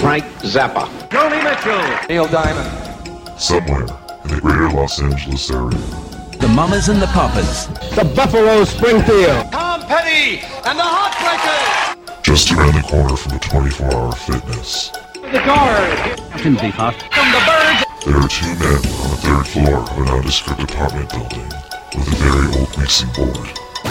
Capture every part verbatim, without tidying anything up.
Frank Zappa. Joni Mitchell. Neil Diamond. Somewhere in the greater Los Angeles area. The Mamas and the Papas. The Buffalo Springfield. Tom Petty and the Heartbreakers. Just around the corner from the twenty-four hour fitness. The Guard. Captain Beefheart. From the Birds. There are two men on the third floor of a nondescript apartment building with a very old mixing board.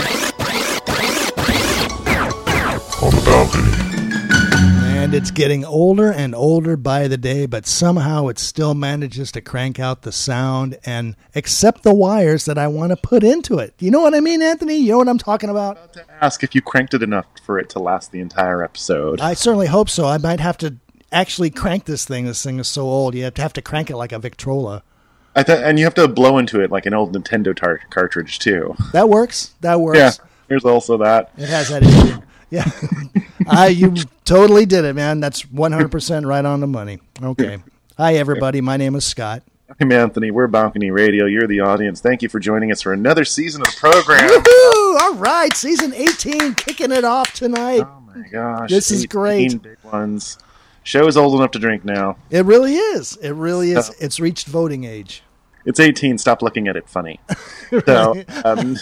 On the balcony. And it's getting older and older by the day, but somehow it still manages to crank out the sound and accept the wires that I want to put into it. You know what I mean, Anthony? You know what I'm talking about? I was about to ask if you cranked it enough for it to last the entire episode. I certainly hope so. I might have to actually crank this thing. This thing is so old. You have to have to crank it like a Victrola. I th- and you have to blow into it like an old Nintendo tar- cartridge, too. That works. That works. Yeah, there's also that. It has that issue. Yeah. I, you totally did it, man. That's one hundred percent right on the money. Okay. Hi, everybody. My name is Scott. I'm Anthony. We're Balcony Radio. You're the audience. Thank you for joining us for another season of the program. Woohoo! All right. Season eighteen, kicking it off tonight. Oh, my gosh. This is great. Big ones. Show is old enough to drink now. It really is. It really is. So, it's reached voting age. It's eighteen. Stop looking at it funny. So, um,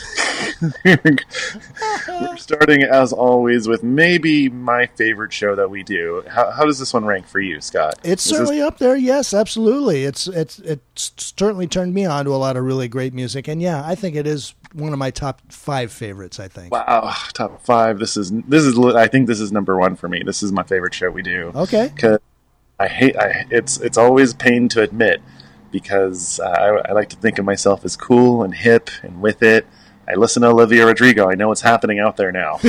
we're starting, as always, with maybe my favorite show that we do. How, how does this one rank for you, Scott? It's is certainly this... up there. Yes, absolutely. It's it's it's certainly turned me on to a lot of really great music. And yeah, I think it is one of my top five favorites, I think. Wow, top five. This is, this is, I think this is number one for me. This is my favorite show we do. Okay. Because I hate, I, it's, it's always pain to admit. Because uh, I, I like to think of myself as cool and hip and with it. I listen to Olivia Rodrigo. I know what's happening out there now.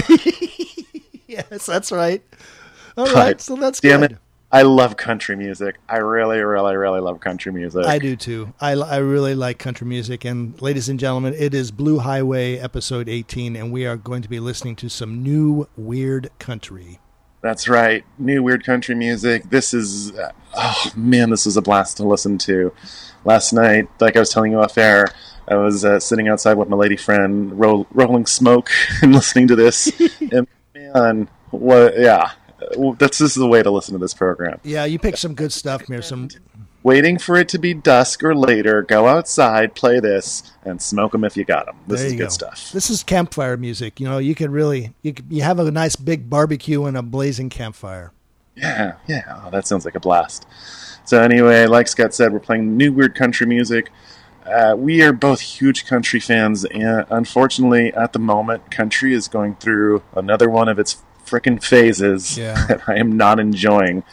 Yes, that's right. All but, right, so that's damn good. It, I love country music. I really, really, really love country music. I do too. I, I really like country music. And ladies and gentlemen, it is Blue Highway episode eighteen, and we are going to be listening to some new weird country. That's right. New weird country music. This is, uh, oh man, this was a blast to listen to. Last night, like I was telling you off air, I was uh, sitting outside with my lady friend, ro- rolling smoke and listening to this. And man, what? Yeah, that's this is the way to listen to this program. Yeah, you picked some good stuff here. Some waiting for it to be dusk or later. Go outside, play this, and smoke them if you got them. This there is you good go. stuff. This is campfire music. You know, you could really you could, you have a nice big barbecue and a blazing campfire. Yeah, yeah. Oh, that sounds like a blast. So anyway, like Scott said, we're playing new weird country music. Uh, we are both huge country fans, and unfortunately, at the moment, country is going through another one of its frickin' phases yeah. that I am not enjoying.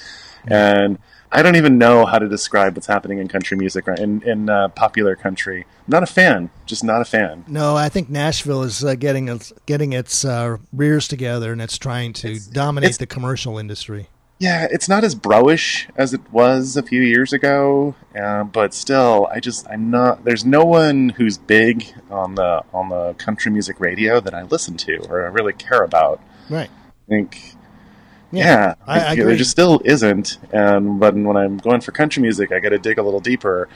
And I don't even know how to describe what's happening in country music, right? In, in uh, popular country. Not a fan. Just not a fan. No, I think Nashville is uh, getting its, getting its uh, rears together, and it's trying to it's, dominate it's, the commercial industry. Yeah, it's not as bro-ish as it was a few years ago, uh, but still, I just, I'm not, there's no one who's big on the on the country music radio that I listen to or I really care about. Right. I think, yeah, yeah I, I agree. There just still isn't, and but when I'm going for country music, I got to dig a little deeper,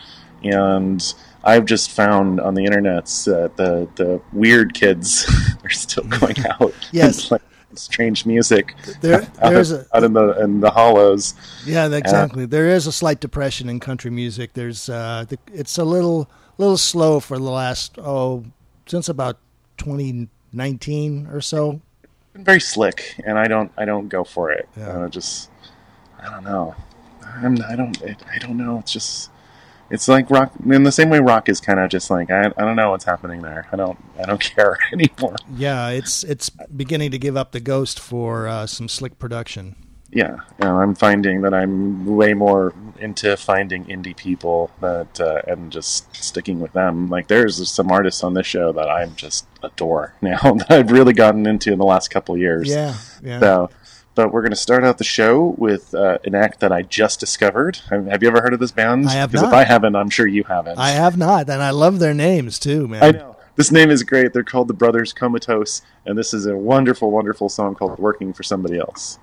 and I've just found on the internet that the, the weird kids are still going out. Yes. Like, strange music there, there's out, a, out in the in the hollows. Yeah, exactly. Uh, there is a slight depression in country music. There's uh, the, it's a little little slow for the last oh since about twenty nineteen or so. It's been very slick, and I don't I don't go for it. Yeah. Uh, just I don't know. I'm I don't I don't know. It's just. It's like rock in the same way rock is kind of just like I I don't know what's happening there. I don't I don't care anymore. Yeah, it's it's beginning to give up the ghost for uh, some slick production. Yeah, you know, I'm finding that I'm way more into finding indie people that uh, and just sticking with them. Like there's some artists on this show that I'm just adore now that I've really gotten into in the last couple of years. Yeah, yeah. So. But we're going to start out the show with uh, an act that I just discovered. Have you ever heard of this band? I have Because not. if I haven't, I'm sure you haven't. I have not, and I love their names too, man. I know. This name is great. They're called the Brothers Comatose, and this is a wonderful, wonderful song called Working for Somebody Else.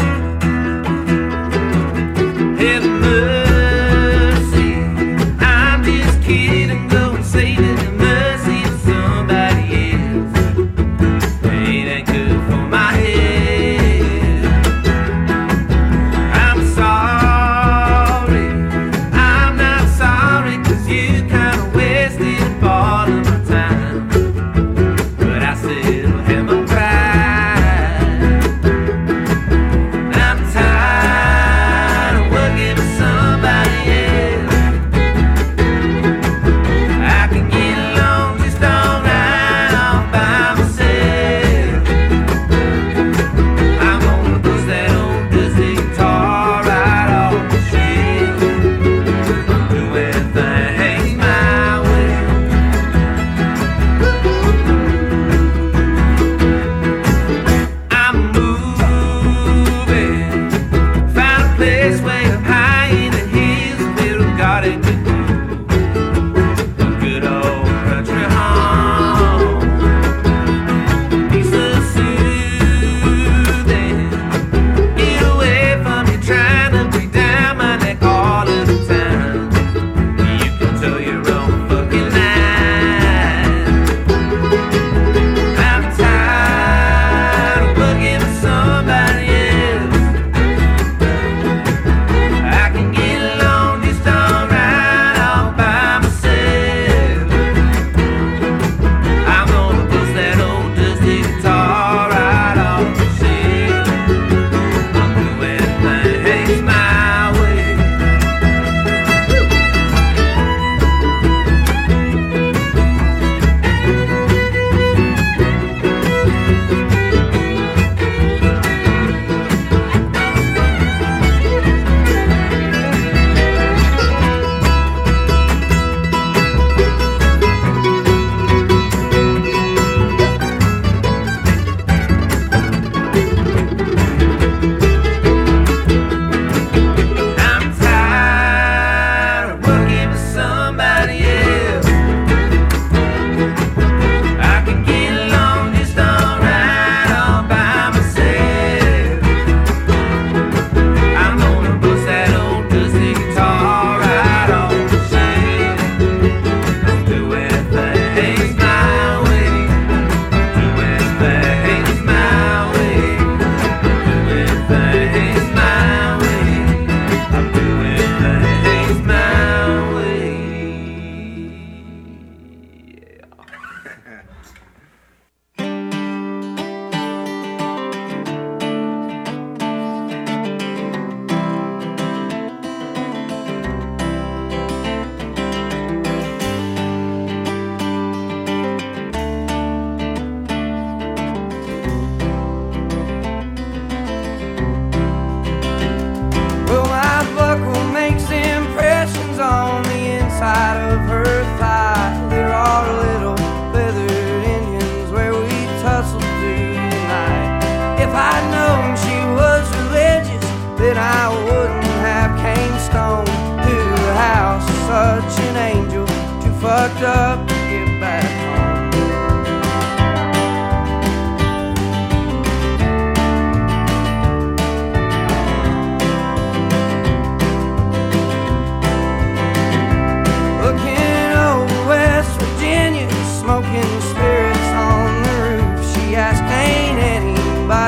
Have mercy, I'm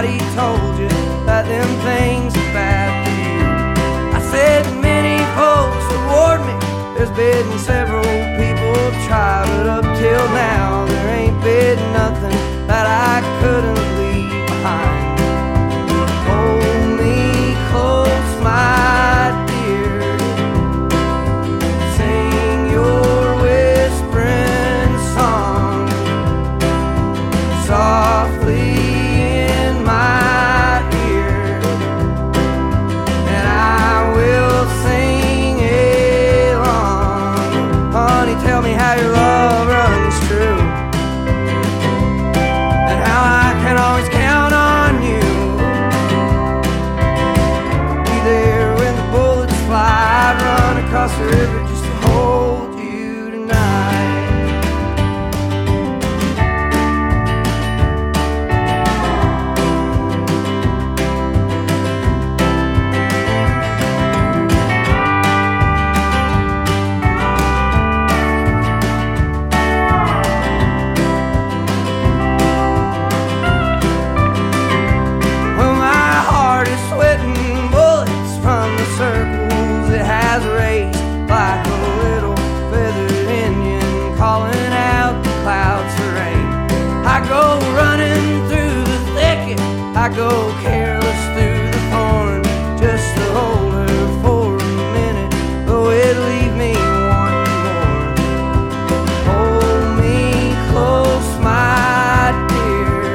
Somebody told you that them things are bad for you. I said many folks have warned me. There's been several people try, but up till now there ain't been nothing that I couldn't leave behind. Hold me close, my dear. Sing your whispering song softly in my ear, and I will sing along. Honey, tell me how your love runs true, and how I can always count on you. Be there when the bullets fly. I'd run across the river just to hold you tonight. Well, my heart is sweating bullets from the circles it has raced, like a little feathered Indian calling out the clouds for rain. I go running through the thicket, I go careless through the thorn, just to hold her for a minute, though it leave me wanting more. Hold me close, my dear.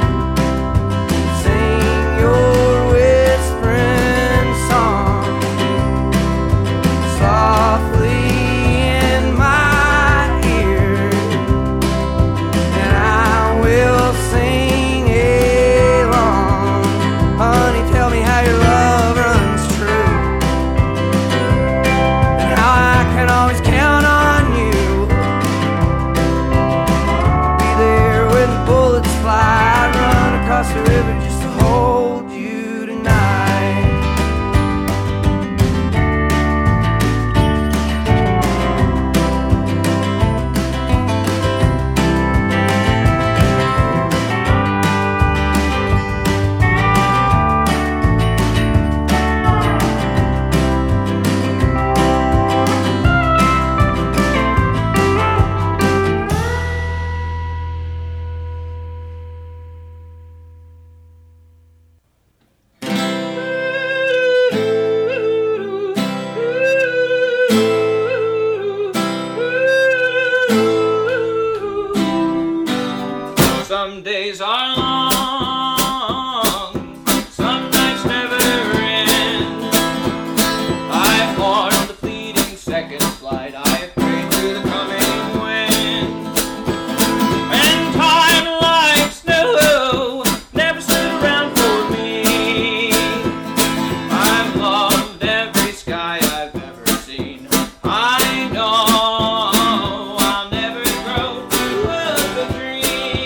Sing your whispering song softly in my ear, and I will sing along. Honey, tell me how your love runs true, and how I can always count on you. Be there when the bullets fly. I'd run across the river just to hold you tonight. Some days are long, some nights never end. I mourn the fleeting second flight, I pray to the coming wind. And time like snow never stood around for me. I've loved every sky I've ever seen. I know I'll never grow too old to dream.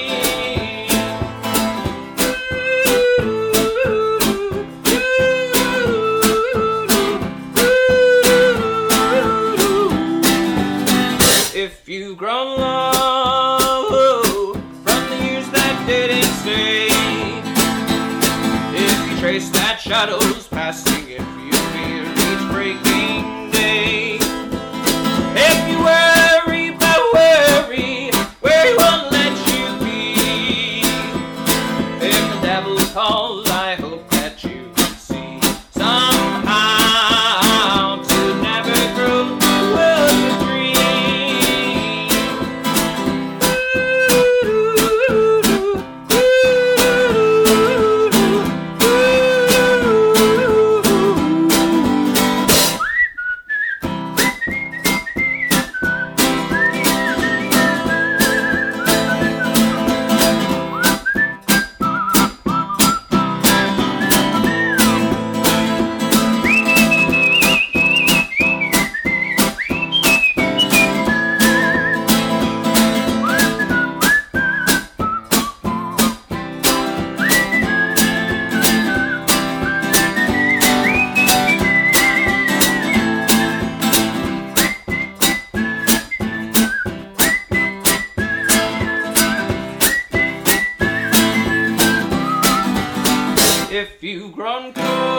If you grow low from the years that didn't stay, if you trace that shadows passing, if you fear each breaking day, if you worry but worry where he won't let you be, if the devil calls, I hope that you can see somehow to never grow too old to dream. Ooh, ooh, ooh, ooh, ooh. grown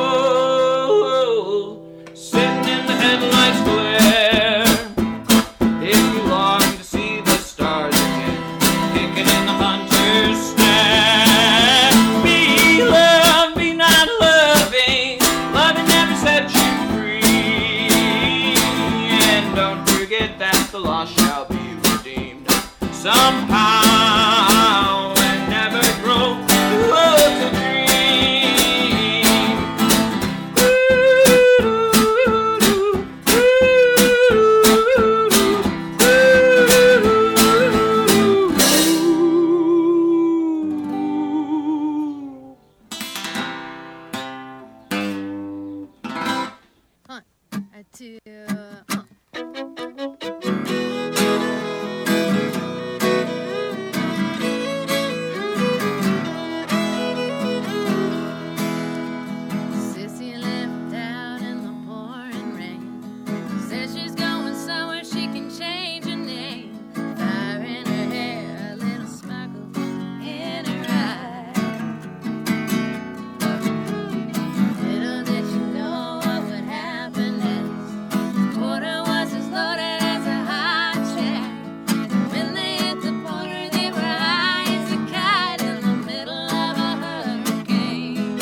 cold, sitting in the headlights glare. If you long to see the stars again, kicking in the hunter's stare. Be loved, be not loving, loving never set you free. And don't forget that the lost shall be redeemed somehow, and never grow too old to dream. One, a two, uh. Sissy lived out in the pouring rain. Says she's going somewhere she can change her name. Fire in her hair, a little sparkle in her eye. Little did she know what would happen next. Porter was as loaded as a hot chair. When they hit the border, they were high as a kite in the middle of a hurricane.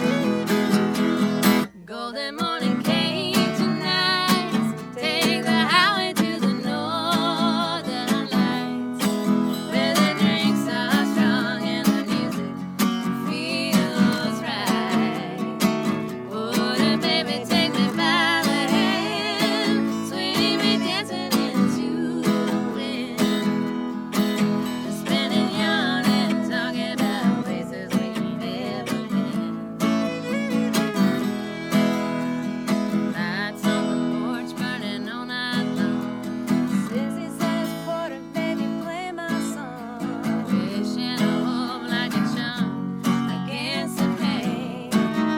Golden morning came tonight. Take the highway to the northern lights, where the drinks are strong and the music feels right. Would a baby take me by the hand, sweetie, be dancing into the wind, just spinning yarn and talking about places we never been. Lights on the porch burning all night long. Sissy says, Porter, baby, play my song. Wishing a home like a charm against the pain.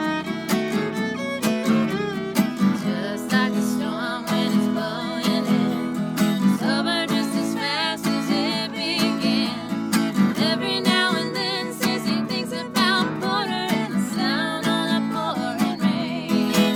Just like the storm when it's blowing in. It's over just as fast as it began. Every now and then, Sissy thinks about Porter and the sound of the pouring rain.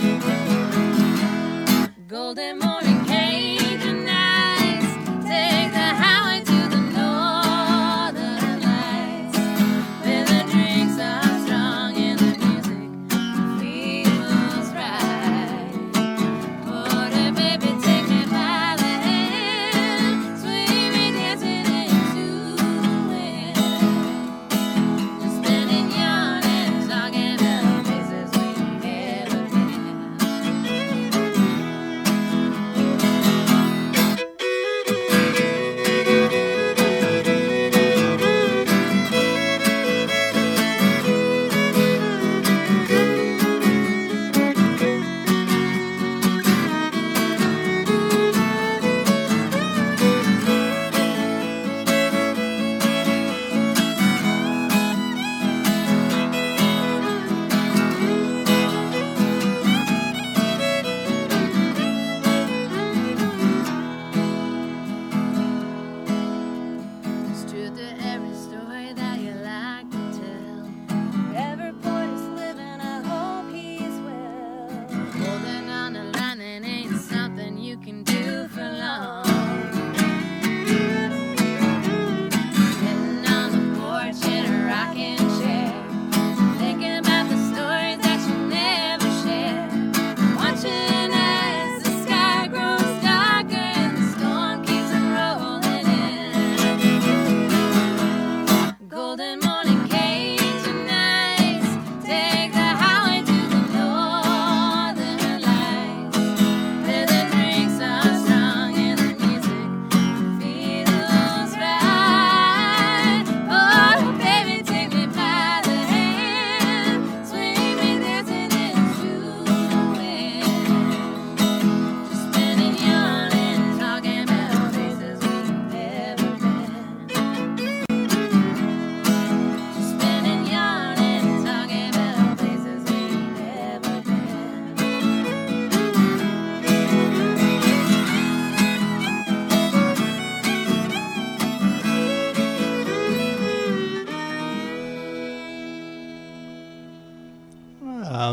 Golden morning came tonight. Take the highway to the northern lights, where the drinks are strong and the music feels right. Porter, baby, take me by the hand, sweetie, be dancing into the wind, just spinning yarn and talking about places we never been. There's truth to every story that you like to tell. Wherever Porter's living, I hope he's well. Holding on the line, that ain't something you can do for long. Sitting on the porch in a rocking chair, thinking about the stories that you never shared. Watching as the sky grows darker and the storm keeps rolling in. Golden morning came tonight. Take the highway to the northern lights, where the drinks are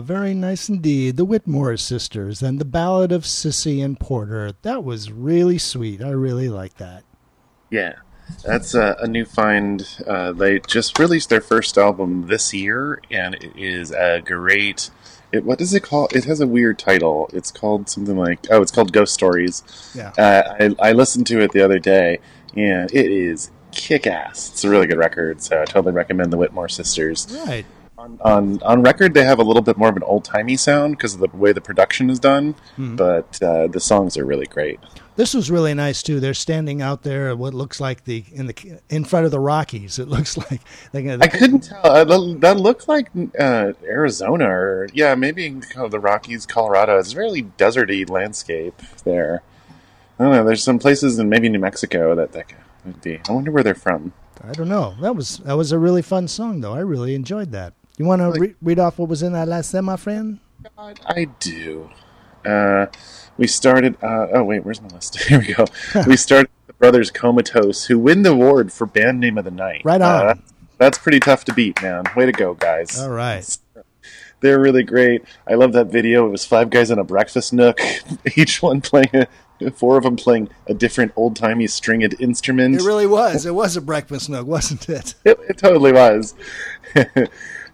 very nice indeed. The Whitmore Sisters and the Ballad of Sissy and Porter. That was really sweet. I really like that. Yeah, that's a, a new find. Uh, they just released their first album this year, and it is a great... It, what is it called? It has a weird title. It's called something like... Oh, it's called Ghost Stories. Yeah. Uh, I, I listened to it the other day, and it is kick-ass. It's a really good record, so I totally recommend the Whitmore Sisters. Right. On, on on record, they have a little bit more of an old-timey sound because of the way the production is done, Mhm. but uh, the songs are really great. This was really nice too. They're standing out there at what looks like the in the in front of the Rockies. It looks like, like I couldn't tell. Uh, that that looked like uh, Arizona, or yeah, maybe kind of the Rockies, Colorado. It's a really deserty landscape there. I don't know. There's some places in maybe New Mexico that that would be. I wonder where they're from. I don't know. That was that was a really fun song though. I really enjoyed that. You want to re- read off what was in that last set, my friend? God, I do. Uh, we started. Uh, oh wait, where's my list? Here we go. We started with the Brothers Comatose, who win the award for Band Name of the Night. Right on. Uh, that's pretty tough to beat, man. Way to go, guys. All right. They're really great. I love that video. It was five guys in a breakfast nook, each one playing a, four of them playing a different old-timey stringed instrument. It really was. It was a breakfast nook, wasn't it? It, it totally was. and,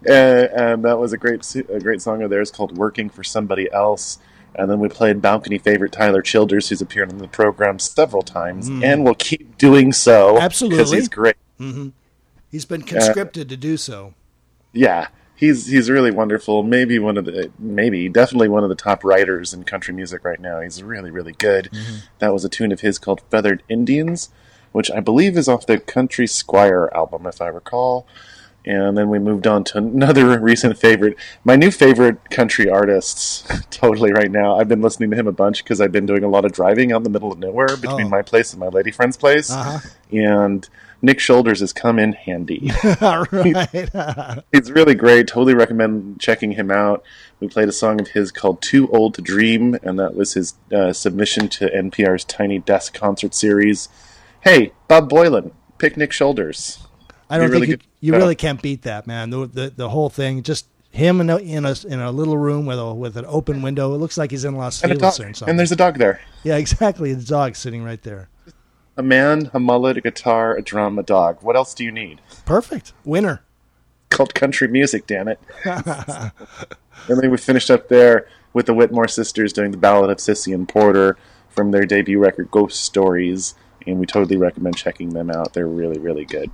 and that was a great a great song of theirs called Working for Somebody Else. And then we played balcony favorite Tyler Childers, who's appeared on the program several times, Mm. and will keep doing so. Absolutely. Because he's great. Mm-hmm. He's been conscripted to do so. Yeah, he's he's really wonderful. Maybe one of the, maybe, definitely one of the top writers in country music right now. He's really, really good. Mm-hmm. That was a tune of his called Feathered Indians, which I believe is off the Country Squire album, if I recall. And then we moved on to another recent favorite. My new favorite country artists, totally right now. I've been listening to him a bunch because I've been doing a lot of driving out in the middle of nowhere between Oh. my place and my lady friend's place. Uh-huh. And Nick Shoulders has come in handy. All right. He's really great. Totally recommend checking him out. We played a song of his called Too Old to Dream, and that was his uh, submission to N P R's Tiny Desk concert series. Hey, Bob Boylan, pick Nick Shoulders. I don't Be think really you, good. you Uh, really can't beat that, man. The the, the whole thing, just him in a, in a in a little room with a with an open window. It looks like he's in Las and a Feliz dog. or something. And there's a dog there. Yeah, exactly. The dog's sitting right there. A man, a mullet, a guitar, a drum, a dog. What else do you need? Perfect. Winner. Called country music, damn it. And then we finished up there with the Whitmore Sisters doing the Ballad of Sissy and Porter from their debut record, Ghost Stories. And we totally recommend checking them out. They're really, really good.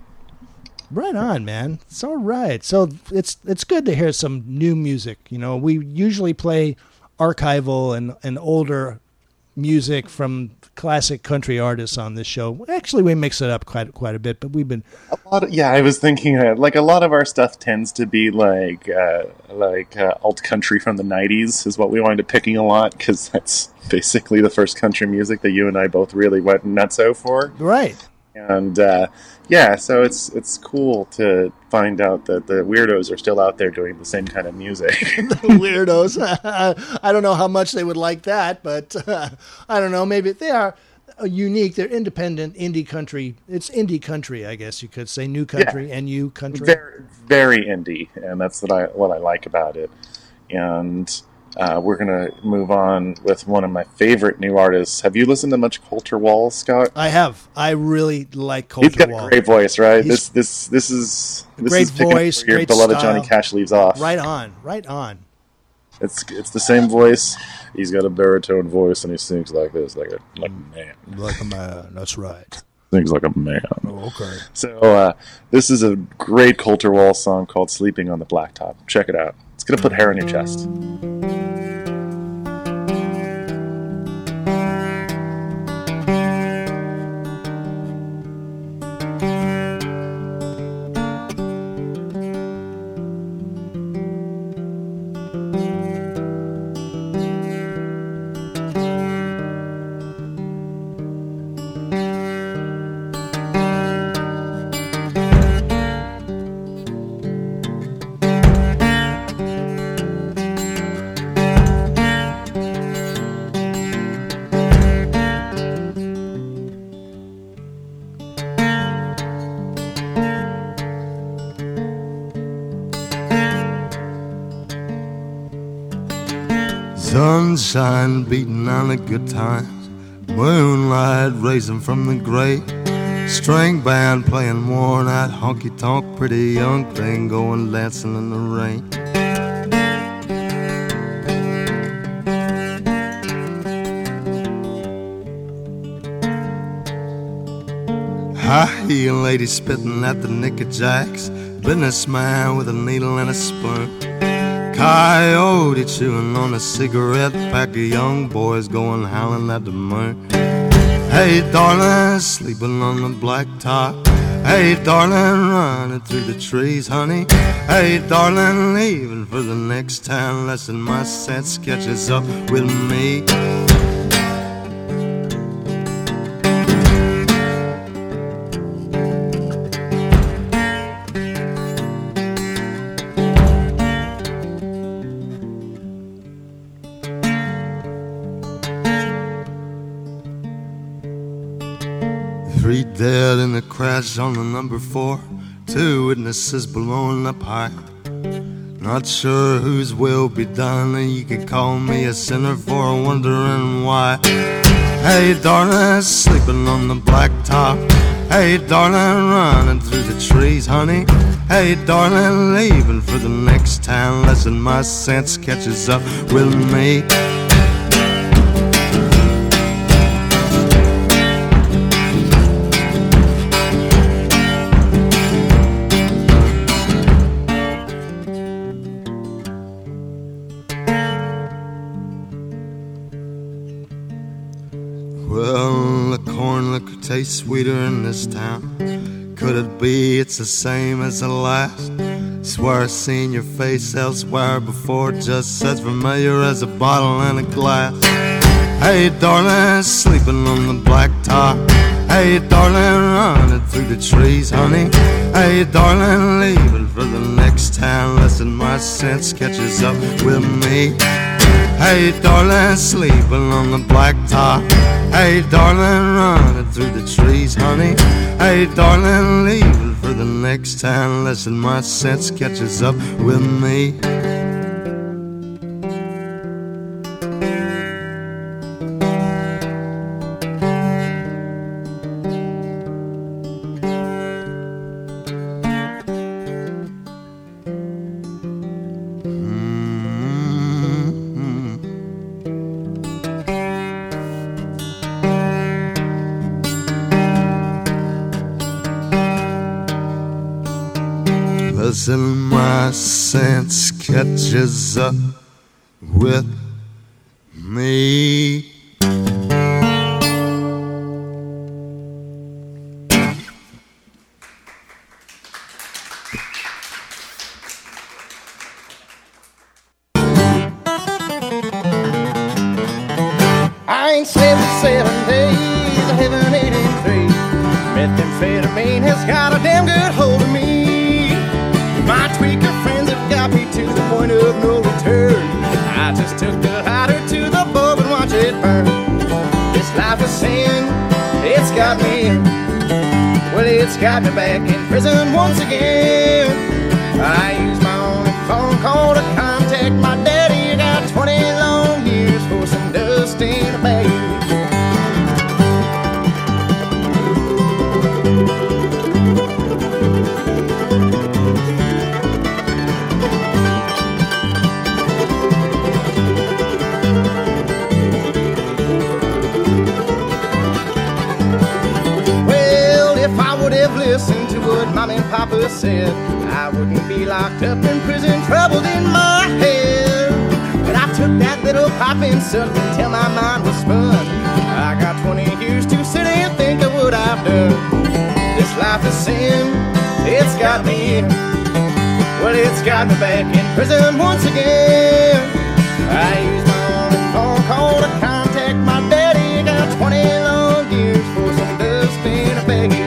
Right on, man. It's all right. So it's it's good to hear some new music. You know, we usually play archival and, and older music from classic country artists on this show. Actually, we mix it up quite quite a bit, but we've been A lot of, yeah, I was thinking uh, like a lot of our stuff tends to be like uh, like uh, alt country from the nineties is what we wind up picking a lot because that's basically the first country music that you and I both really went nutso for. right. And uh, yeah, so it's it's cool to find out that the weirdos are still out there doing the same kind of music. Weirdos. I don't know how much they would like that, but uh, I don't know. Maybe they are unique. They're independent indie country. It's indie country, I guess you could say. New country and you country. very very indie, and that's what I what I like about it. And uh, we're gonna move on with one of my favorite new artists. Have you listened to much Coulter Wall, Scott? I have. I really like Coulter He's got Wall. a great voice, right? He's- This this this is this Great is picking up voice, where your great beloved style. Johnny Cash leaves off. Right on. Right on. It's it's the same voice. He's got a baritone voice, and he sings like this, like a like a man. Like a man. That's right. Sings like a man. Oh, okay. So uh, this is a great Coulter Wall song called "Sleeping on the Blacktop." Check it out. It's gonna put hair on your chest. Sunshine beating on the good times, moonlight raising from the gray, string band playing worn out honky tonk, pretty young thing going dancing in the rain. High heel lady spitting at the knickerjacks, businessman with a needle and a spoon, coyote chewing on a cigarette, pack of young boys going howling at the moon. Hey darling, sleeping on the blacktop. Hey darling, running through the trees, honey. Hey darling, leaving for the next town, lesson my sense catches up with me. Three dead in the crash on the number four, two witnesses blowing up high. Not sure whose will be done, and you could call me a sinner for wondering why. Hey darling, sleeping on the blacktop. Hey darling, running through the trees, honey. Hey darling, leaving for the next town, lesson my sense catches up with me. Well, the corn liquor tastes sweeter in this town. Could it be it's the same as the last? Swear I've seen your face elsewhere before, just as familiar as a bottle and a glass. Hey darling, sleeping on the blacktop. Hey darling, running through the trees, honey. Hey darling, leaving for the next town, lesson my sense catches up with me. Hey darling, sleeping on the blacktop. Hey darling, running through the trees, honey. Hey darling, leaving for the next town, lesson my sense catches up with me. Listen, my sense catches up with me. I ain't slept for seven days, I haven't eaten three. Methamphetamine has got a damn good hold of me. My tweaker friends have got me to the point of no return. I just took the lighter to the bulb and watch it burn. This life of sin, it's got me in. Well, it's got me back in prison once again. I use my only phone call to contact my daddy. I got twenty long years for some dust in a bag. Listen to what Mom and Papa said, I wouldn't be locked up in prison, troubled in my head. But I took that little pop and sucked until my mind was spun. I got twenty years to sit and think of what I've done. This life is sin, it's got me in. Well, it's got me back in prison once again. I used my only phone call to contact my daddy. Got twenty long years for some dust in a baggie.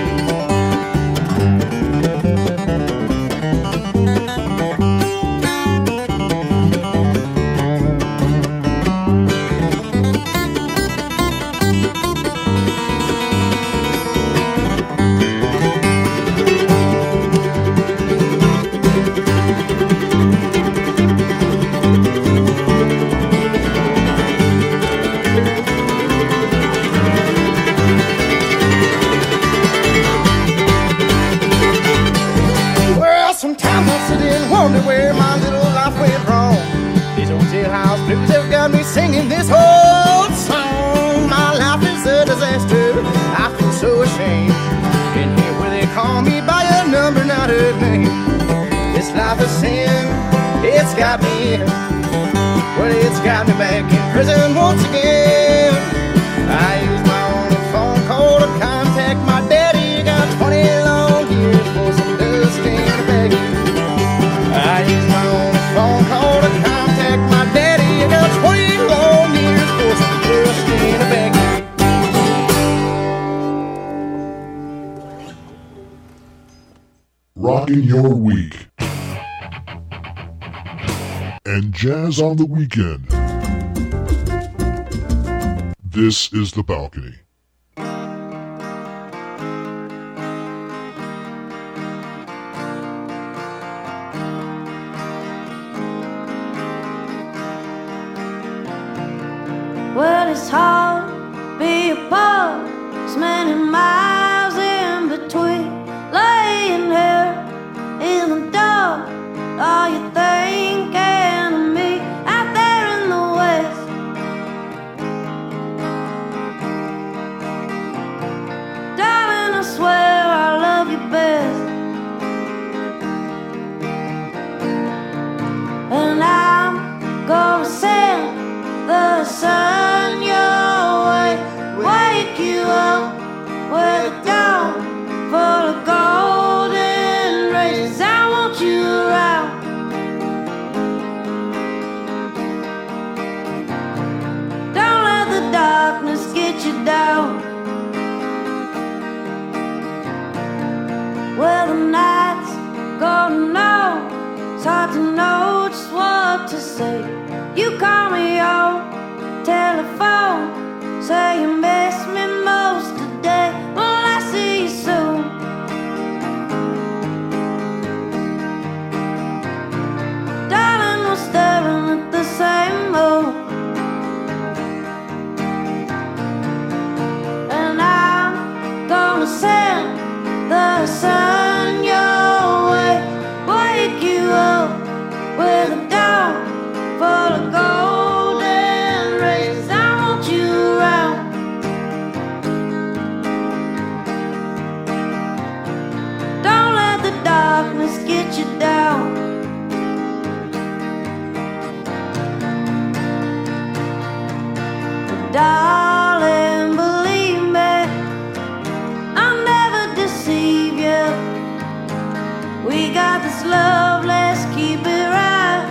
again. Well, it's got me back in prison once again. I used my only phone call to contact my daddy. Got twenty long years for some dust in a baggie. I used my only phone call to contact my daddy. I got twenty long years for some dust in a baggie. Rocking your week. And jazz on the weekend. This is The Balcony. Well, it's hard to be apart. There's many miles in between. Laying here in the dark, are you thinking of me out there in the west? Darling, I swear I love you best. And I'm gonna send the sun your way, wake you up with the dawn full of golden rays. I want you around. Don't let the darkness get you down. Well, the night's gonna know. It's hard to know just what to say. You call me on telephone, say you miss me most today. Well, I see you soon. Darling, we're staring at the same moon. And I'm gonna send the sun your way, wake you up with a dawn full of golden rays. I want you around. Don't let the darkness get you down. Darling, believe me, I'll never deceive you. We got this love, let's keep it right.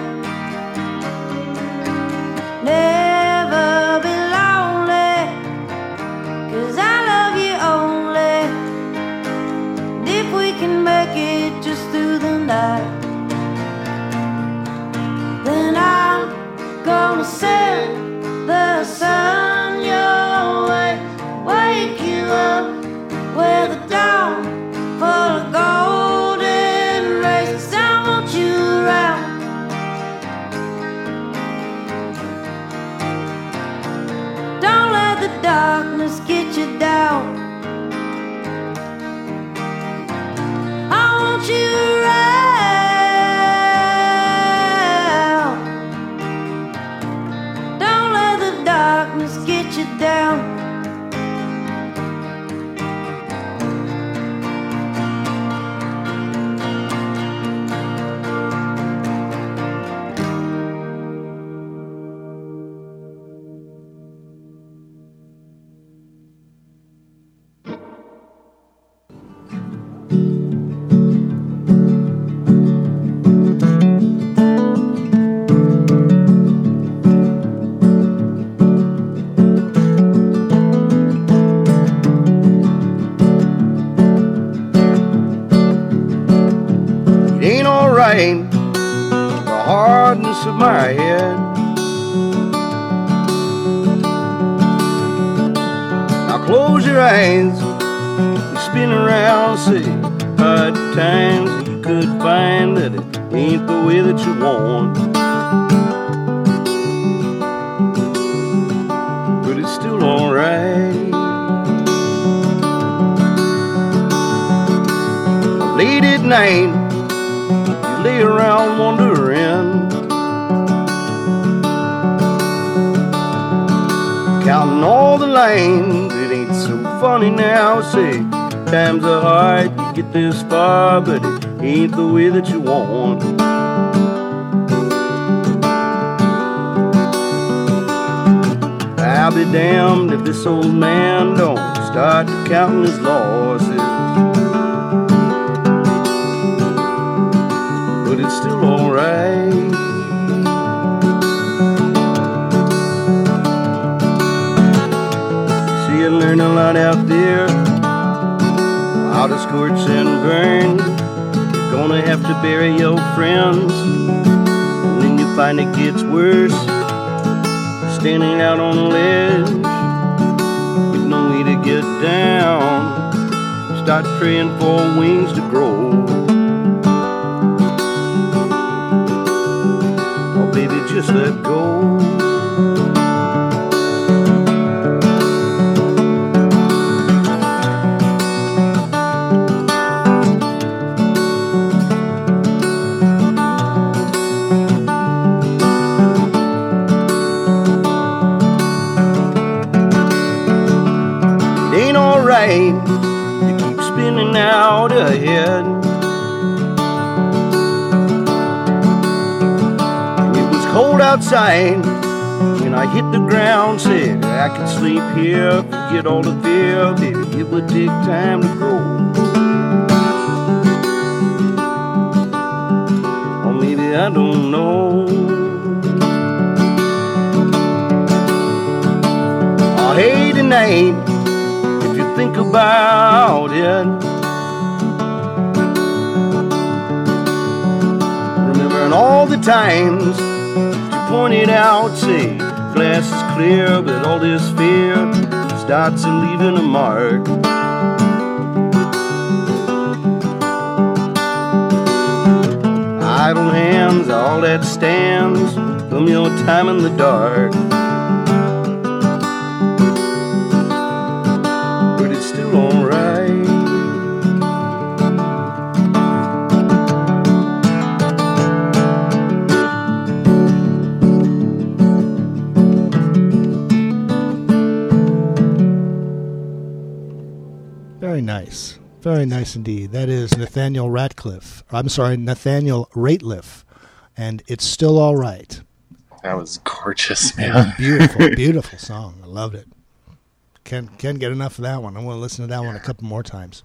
Never be lonely, 'cause I love you only. And if we can make it just through the night, then I'm gonna send the sun your way, wake you up with a dawn full of golden rays. 'Cause I want you around. Don't let the darkness get you down. I want you around. Don't let the darkness get you down. It ain't alright, the hardness of my head. Now close your eyes and spin around, say hard times you could find that it ain't the way that you want. But it's still alright. Late at night, you lay around wondering, counting all the lines. It ain't so funny now, say times are hard, you get this far, but it ain't the way that you want. I'll be damned if this old man don't start counting his losses. But it's still alright. See, you learn a lot out there, how to scorch and burn. You're gonna have to bury your friends, and when you find it gets worse, standing out on a ledge with no way to get down, start praying for wings to grow. Oh baby, just let go. You keep spinning out ahead. It was cold outside when I hit the ground. Said I could sleep here, forget all the fear. Baby, it would take time to grow. Or maybe I don't know. Oh, hey, tonight, think about it. Remembering all the times you pointed out, say, glass is clear, but all this fear starts leaving a mark. Idle hands, all that stands from your time in the dark. Very nice. Very nice indeed. That is Nathaniel Ratcliffe. I'm sorry, Nathaniel Rateliff. And It's Still All Right. That was gorgeous, man. Beautiful, beautiful song. I loved it. Can't, can't get enough of that one. I want to listen to that one a couple more times.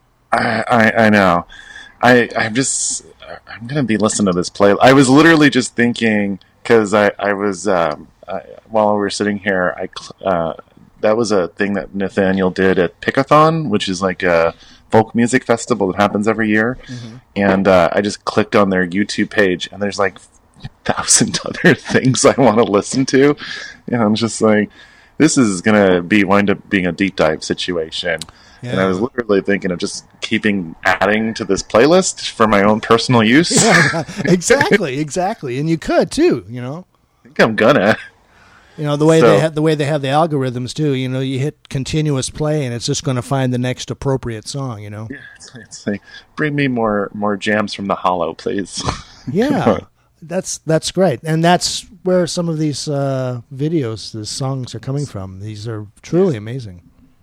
I, I, I know. I, I'm just, I'm going to be listening to this play. I was literally just thinking, because I, I was, um, I, while we were sitting here, I, uh, that was a thing that Nathaniel did at Pickathon, which is like a folk music festival that happens every year. Mm-hmm. And uh, I just clicked on their YouTube page, and there's like a thousand other things I want to listen to. And I'm just like, this is going to be wind up being a deep dive situation. Yeah. And I was literally thinking of just keeping adding to this playlist for my own personal use. Yeah, exactly, exactly. And you could too, you know. I think I'm gonna. You know, the way so, they have the way they have the algorithms too, you know, you hit continuous play and it's just going to find the next appropriate song, you know. Yeah, it's, it's like, bring me more more jams from the Hollow, please. Yeah. That's that's great. And that's where some of these uh, videos, the songs are coming from. These are truly amazing.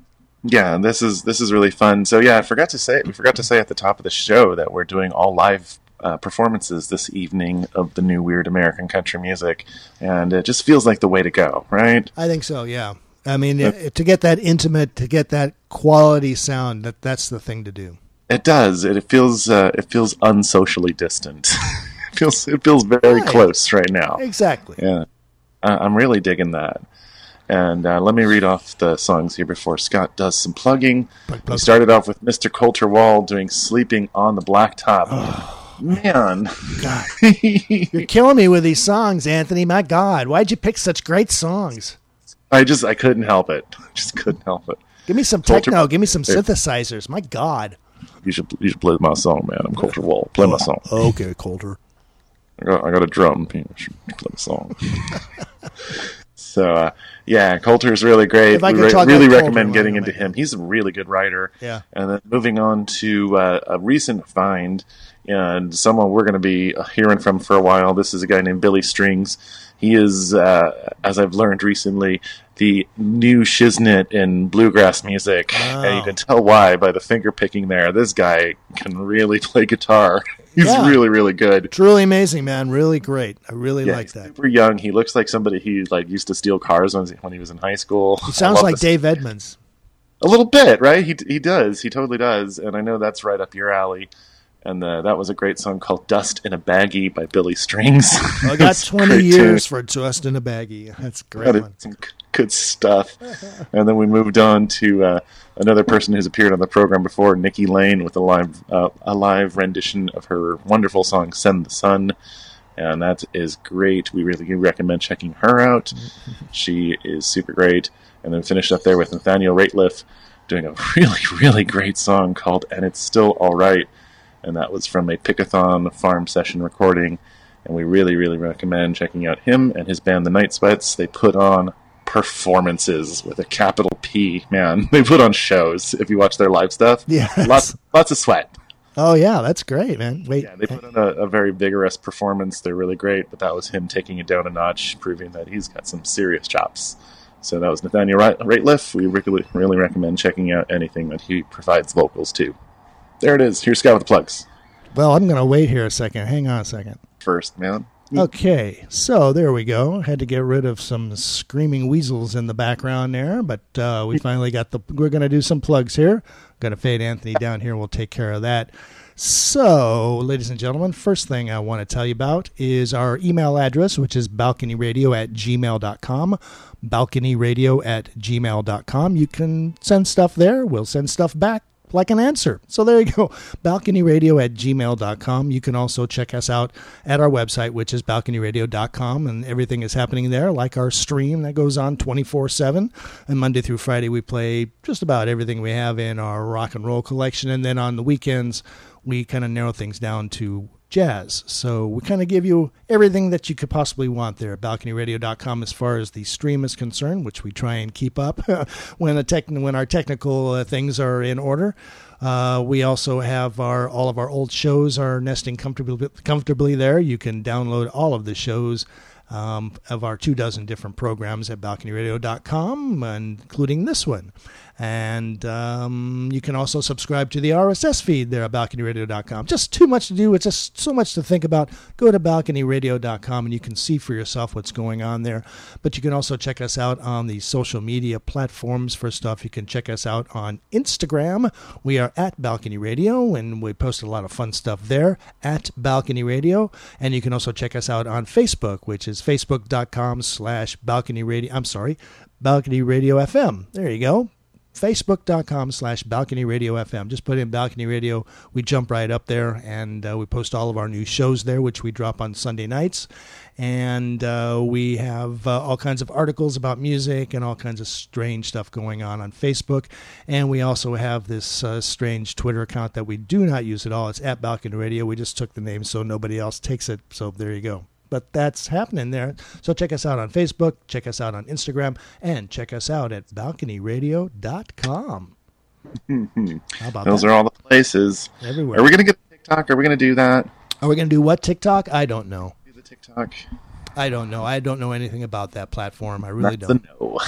Yeah, this is this is really fun. So yeah, I forgot to say we forgot to say at the top of the show that we're doing all live uh, performances this evening of the new Weird American Country Music, and it just feels like the way to go, right? I think so. Yeah, I mean, it, to get that intimate, to get that quality sound, that that's the thing to do. It does. It, it feels uh, it feels unsocially distant. it feels it feels very right. close right now. Exactly. Yeah, uh, I'm really digging that. And uh, let me read off the songs here before Scott does some plugging. Plug, plug. We started off with Mister Coulter Wall doing Sleeping on the Blacktop. Oh, man. God. You're killing me with these songs, Anthony. My God. Why'd you pick such great songs? I just, I couldn't help it. I just couldn't help it. Give me some Coulter, techno. Give me some synthesizers. My God. You should, you should play my song, man. I'm Coulter Wall. Play oh, my song. Okay, Coulter. I got, I got a drum. You should play my song. So, uh, yeah, Coulter is really great. We re- really recommend getting into him. He's a really good writer. Yeah. And then moving on to uh, a recent find, and someone we're going to be hearing from for a while. This is a guy named Billy Strings. He is, uh, as I've learned recently, the new shiznit in bluegrass music, Wow. and you can tell why by the finger picking there. This guy can really play guitar. He's Yeah. really, really good. Truly amazing, man. Really great. I really Yeah, like he's that. super young. He looks like somebody he like used to steal cars when, when he was in high school. He I sounds love like this. Dave Edmonds. A little bit, right? He he does. He totally does. And I know that's right up your alley. And uh, that was a great song called "Dust in a Baggie" by Billy Strings. I got It's a twenty great years tune. for Dust in a Baggie. That's a great That is one. some c- good stuff. And then we moved on to uh, another person who's appeared on the program before, Nikki Lane, with a live uh, a live rendition of her wonderful song "Send the Sun." And that is great. We really recommend checking her out. She is super great. And then finished up there with Nathaniel Rateliff doing a really, really great song called "And It's Still Alright." And that was from a Pickathon farm session recording. And we really, really recommend checking out him and his band, the Night Sweats. They put on performances with a capital P, man. They put on shows if you watch their live stuff. Yes. Lots, lots of sweat. Oh, yeah, that's great, man. Wait. Yeah, they put on a, a very vigorous performance. They're really great, but that was him taking it down a notch, proving that he's got some serious chops. So that was Nathaniel Ra- Rateliff. We really, really recommend checking out anything that he provides vocals to. There it is. Here's Scott with the plugs. Well, I'm going to wait here a second. Hang on a second. First, man. Okay, so there we go. Had to get rid of some screaming weasels in the background there, but uh, we finally got the. We're going to do some plugs here. Going to fade Anthony down here. We'll take care of that. So, ladies and gentlemen, first thing I want to tell you about is our email address, which is balconyradio at gmail dot com. balconyradio at gmail dot com. You can send stuff there. We'll send stuff back like an answer. So there you go, balconyradio at gmail dot com. You can also check us out at our website, which is balcony radio dot com, and everything is happening there, like our stream that goes on twenty-four seven. And Monday through Friday, we play just about everything we have in our rock and roll collection. And then on the weekends, we kind of narrow things down to jazz. So we kind of give you everything that you could possibly want there at balcony radio dot com as far as the stream is concerned, which we try and keep up when the tech, when our technical uh, things are in order. Uh, we also have our all of our old shows are nesting comfortably comfortably there. You can download all of the shows um, of our two dozen different programs at balcony radio dot com, including this one. And um, you can also subscribe to the R S S feed there at balcony radio dot com. Just too much to do. It's just so much to think about. Go to balcony radio dot com and you can see for yourself what's going on there. But you can also check us out on the social media platforms for stuff. You can check us out on Instagram. We are at Balcony Radio, and we post a lot of fun stuff there at Balcony Radio. And you can also check us out on Facebook, which is facebook dot com slash balcony radio. I'm sorry, Balcony Radio F M. There you go. facebook dot com slash balcony radio F M. Just put in Balcony Radio. We jump right up there, and uh, we post all of our new shows there, which we drop on Sunday nights. And uh, we have uh, all kinds of articles about music and all kinds of strange stuff going on on Facebook. And we also have this uh, strange Twitter account that we do not use at all. It's at Balcony Radio. We just took the name so nobody else takes it. So there you go. But that's happening there. So check us out on Facebook, check us out on Instagram, and check us out at balcony radio dot com. How about Those that? are all the places. Everywhere. Are we going to get TikTok? Are we going to do that? Are we going to do what, TikTok? I don't know. Do the TikTok? I don't know. I don't know anything about that platform. I really That's don't.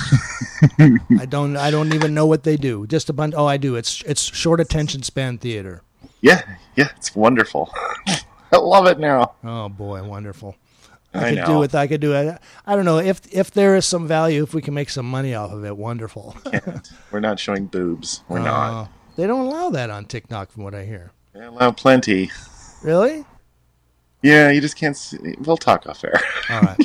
a no. I don't. I don't even know what they do. Just a bunch. Oh, I do. It's it's short attention span theater. Yeah, yeah, it's wonderful. I love it now. Oh boy, wonderful. I, I could know. do it. I could do it. I don't know if if there is some value, if we can make some money off of it. Wonderful. Can't. We're not showing boobs. We're Uh, not. They don't allow that on TikTok, from what I hear. They allow plenty. Really? Yeah, you just can't see. We'll talk off air. All right.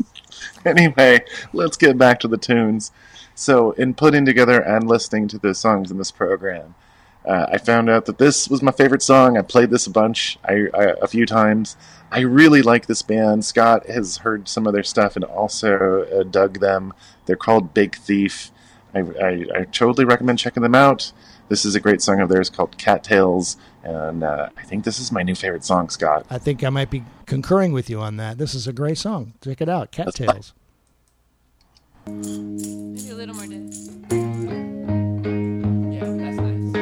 Anyway, let's get back to the tunes. So, in putting together and listening to the songs in this program, uh, I found out that this was my favorite song. I played this a bunch, I, I, a few times. I really like this band. Scott has heard some of their stuff and also uh, dug them. They're called Big Thief. I, I, I totally recommend checking them out. This is a great song of theirs called Cattails, and uh, I think this is my new favorite song, Scott. I think I might be concurring with you on that. This is a great song. Check it out, Cattails. Maybe a little more dance. Yeah, that's nice.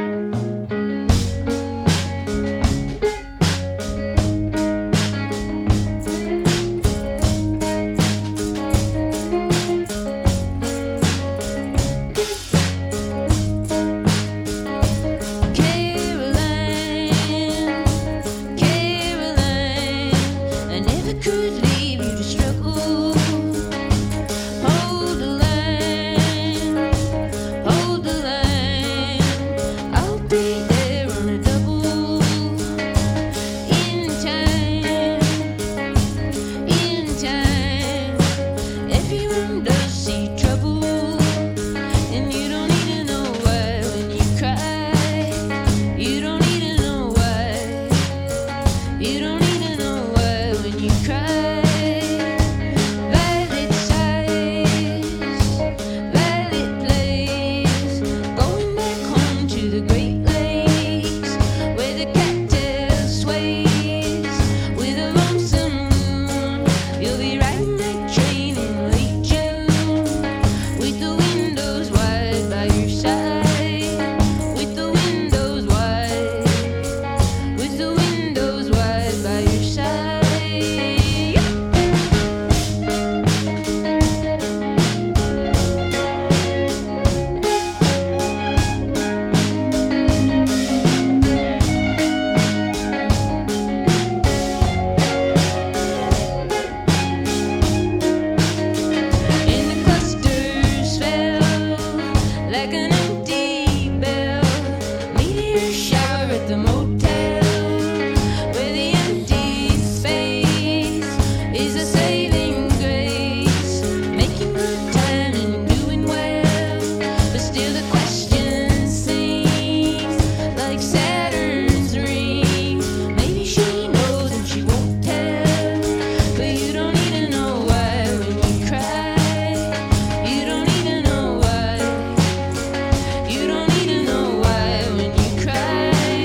your shower at the motel, where the empty space is a saving grace, making good time and doing well. But still the question sings like Saturn's ring. Maybe she knows and she won't tell, but you don't need to know why when you cry. You don't even know why. You don't need to know why when you cry.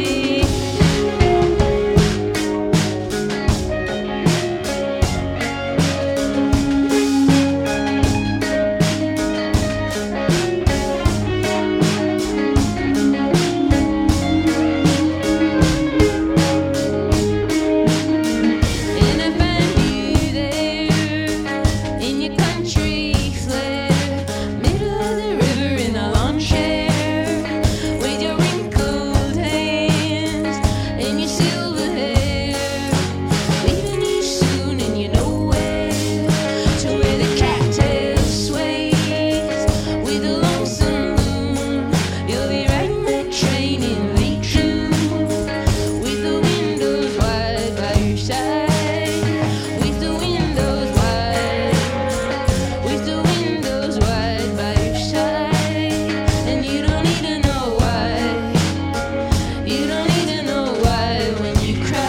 And I find you there in your country flair, middle of the river in a lawn chair, with your wrinkled hands and your silver hair, leaving you soon and you know where, to where the cattail sways with a lonesome moon. You'll be riding that train in late June, with the windows wide by your side, with the windows wide, with the windows wide by your side. And you don't need to know why. You don't need to know why when you cry.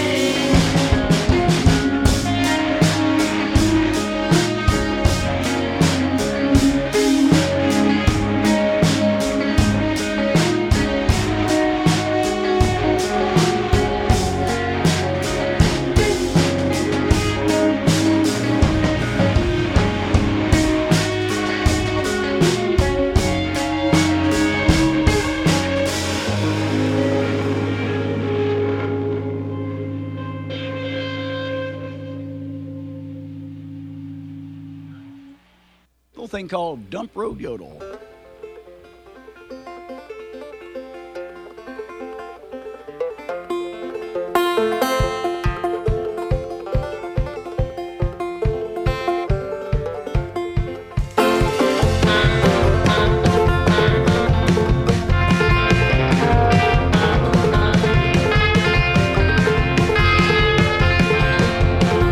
Little thing called Dump Road Yodel.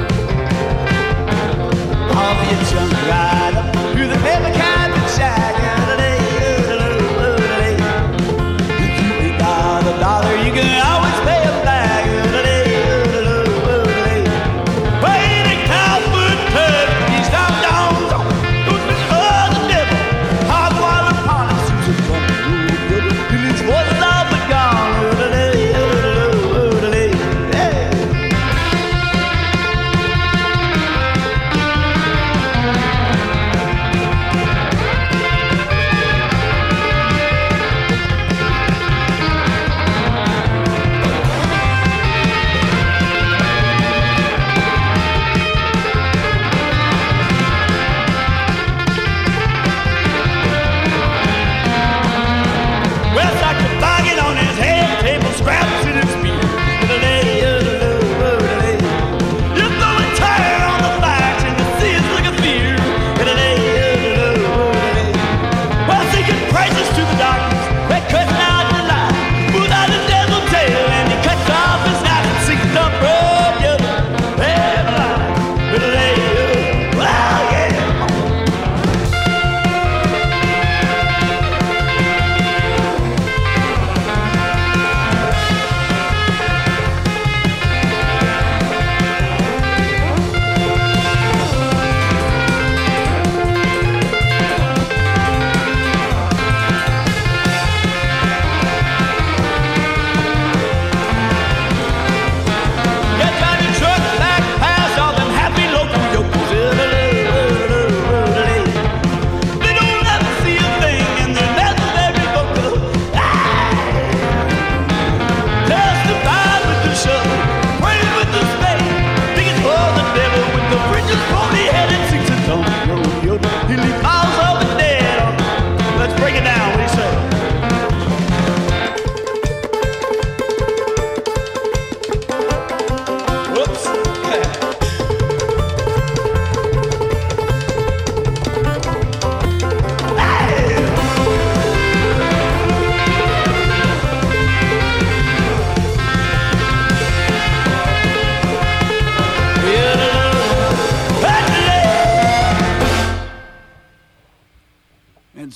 Off you jump right up through the paper carpet sagging.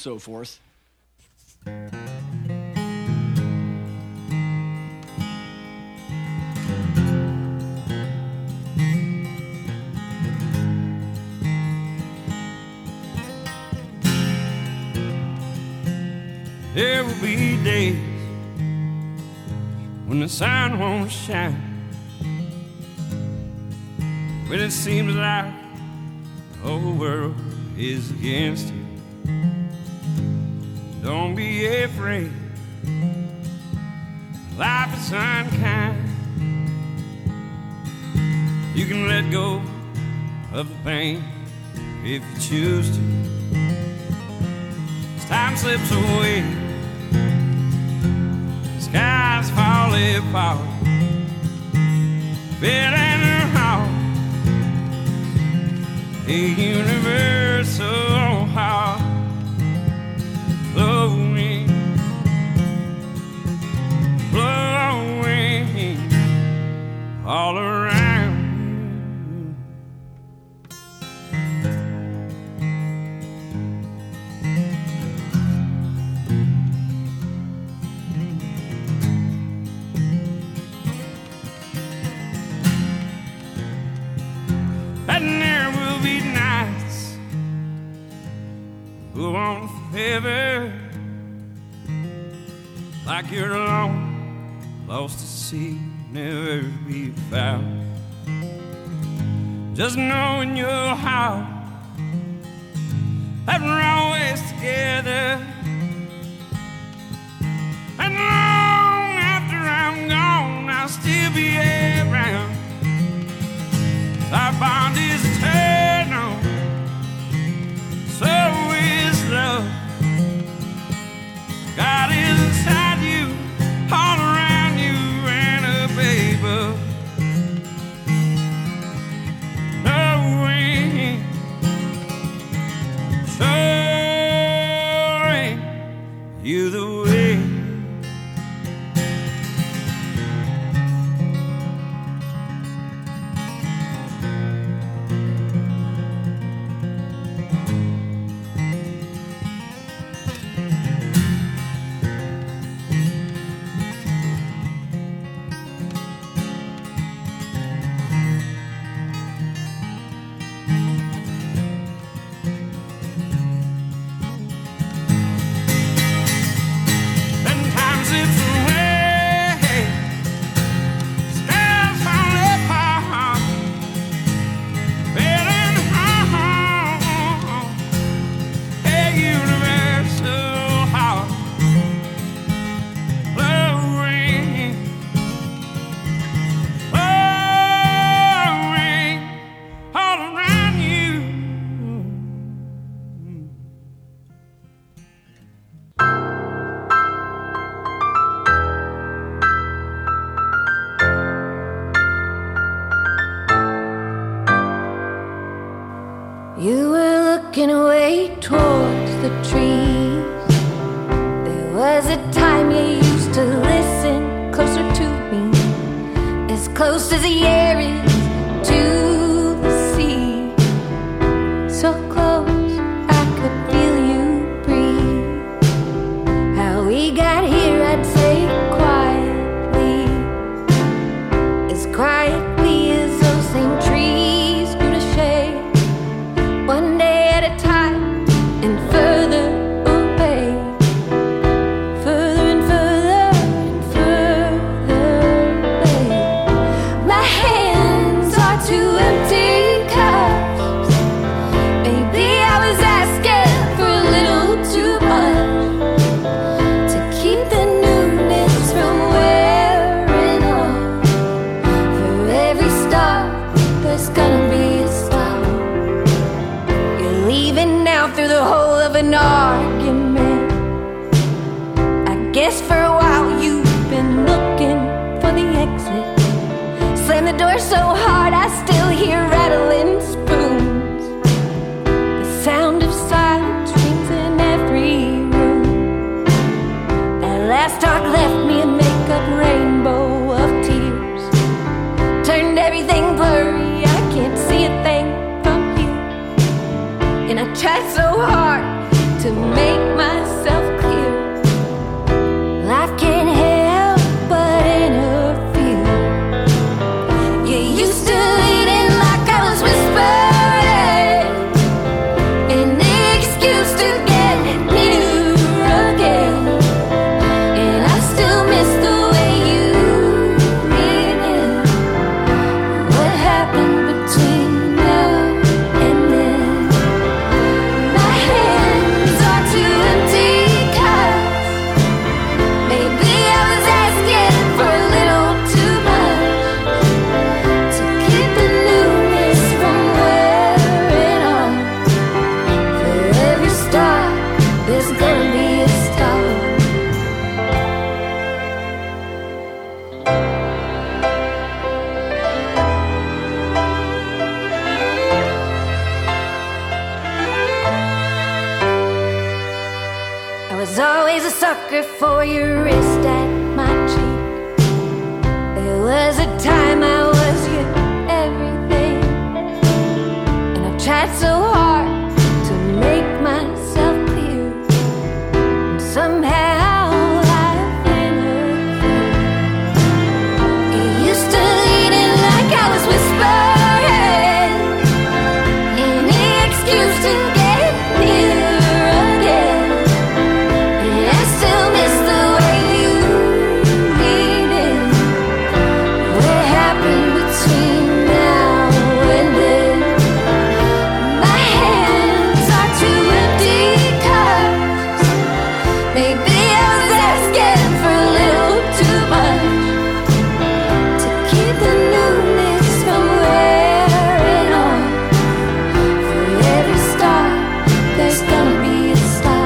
so forth. There will be days when the sun won't shine, when it seems like the whole world is against you. Don't be afraid, life is unkind. You can let go of the pain if you choose to. As time slips away, skies fall apart, feeling how a universal heart flowing, flowing all around. And there will be nights go on forever, like you're alone, lost at sea, never to be found. Just know in your heart that we're always together, and long after I'm gone, I'll still be around. Our bond is eternal, so is love. God is inside you, all around you, and up above. Knowing, showing you the way. You were looking away towards the trees. There was a time you used to listen closer to me, as close as the air is to the sea. So close I could feel you breathe. How we got here, I'd say quietly, as quietly as those same trees grew to shade. One day at a time, and further away, further and further and further away. My hands are two empty cups. Maybe I was asking for a little too much, to keep the newness from wearing off. For every stop, there's gonna be a stop. Leaving now through the whole of an argument. I guess for a while you've been looking for the exit. Slam the door so hard I still hear rattling spoons. The sound of silence rings in every room. That last talk left me a makeup rainbow of tears. Turned everything blurry, I can't see a thing. And I tried so hard to make my shiver for your wrist at my cheek. There was a time I was your everything, and I tried so hard to make myself clear. And somehow I finally fell. You used to lean in like I was whispering, any excuse to get near again. And I still miss the way you leaned in. What happened between now and then? My hands are two empty cups. Maybe I was asking for a little too much to keep the newness from wearing on. For every star, there's gonna be a star.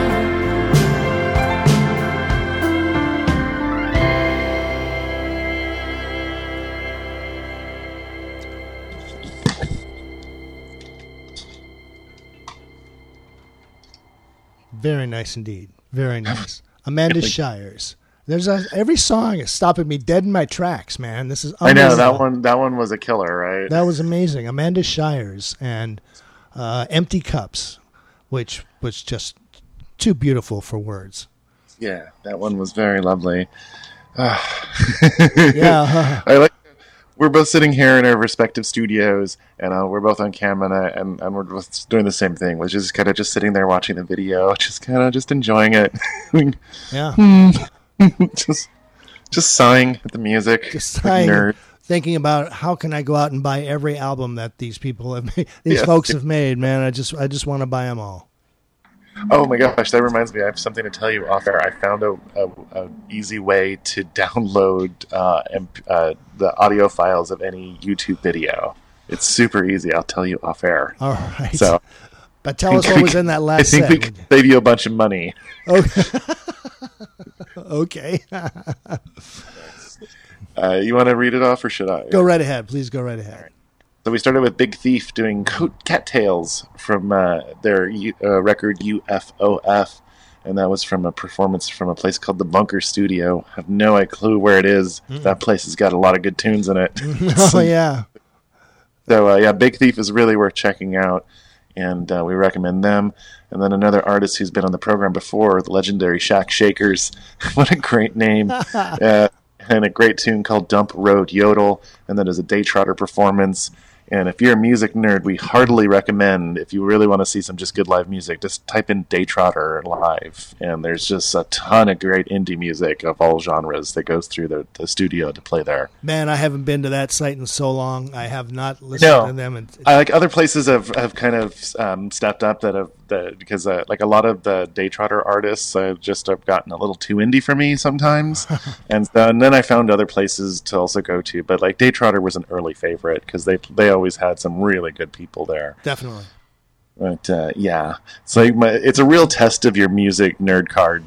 Very nice indeed. Very nice. Amanda Shires. There's a every song is stopping me dead in my tracks, man. This is I know that unbelievable. one. That one was a killer, right? That was amazing. Amanda Shires and uh, Empty Cups, which was just too beautiful for words. Yeah, that one was very lovely. Ah. Yeah. I like. We're both sitting here in our respective studios, and uh, we're both on camera, and, and we're both doing the same thing, which is kind of just sitting there watching the video, just kind of just enjoying it. Yeah. just, just sighing at the music. Just like sighing, nerd. thinking about how can I go out and buy every album that these people have made, these Yeah. folks have made, man. I just I just want to buy them all. Oh my gosh, that reminds me. I have something to tell you off air. I found a, a, a easy way to download uh, M- uh, the audio files of any YouTube video. It's super easy. I'll tell you off air. All right. So, But tell us what was in that last I think set. we can save you a bunch of money. Okay. Okay. Uh, you want to read it off, or should I? Go right ahead. Please go right ahead. So we started with Big Thief doing Coat Cattails from uh, their U- uh, record U F O F, and that was from a performance from a place called the Bunker Studio. I have no clue where it is. Mm. That place has got a lot of good tunes in it. Oh, yeah. So, uh, yeah, Big Thief is really worth checking out, and uh, we recommend them. And then another artist who's been on the program before, the legendary Shack Shakers. What a great name. uh, and a great tune called Dump Road Yodel, and that is a Day Trotter performance. And if you're a music nerd, we heartily recommend, if you really want to see some just good live music, just type in Day Trotter live. And there's just a ton of great indie music of all genres that goes through the, the studio to play there. Man, I haven't been to that site in so long. I have not listened No, to them. And I like other places have, have kind of um, stepped up that have that because uh, like a lot of the Day Trotter artists uh, just have gotten a little too indie for me sometimes, and, so, and then I found other places to also go to. But like Day Trotter was an early favorite because they they always had some really good people there. Definitely. But uh, yeah, it's like my, it's a real test of your music nerd card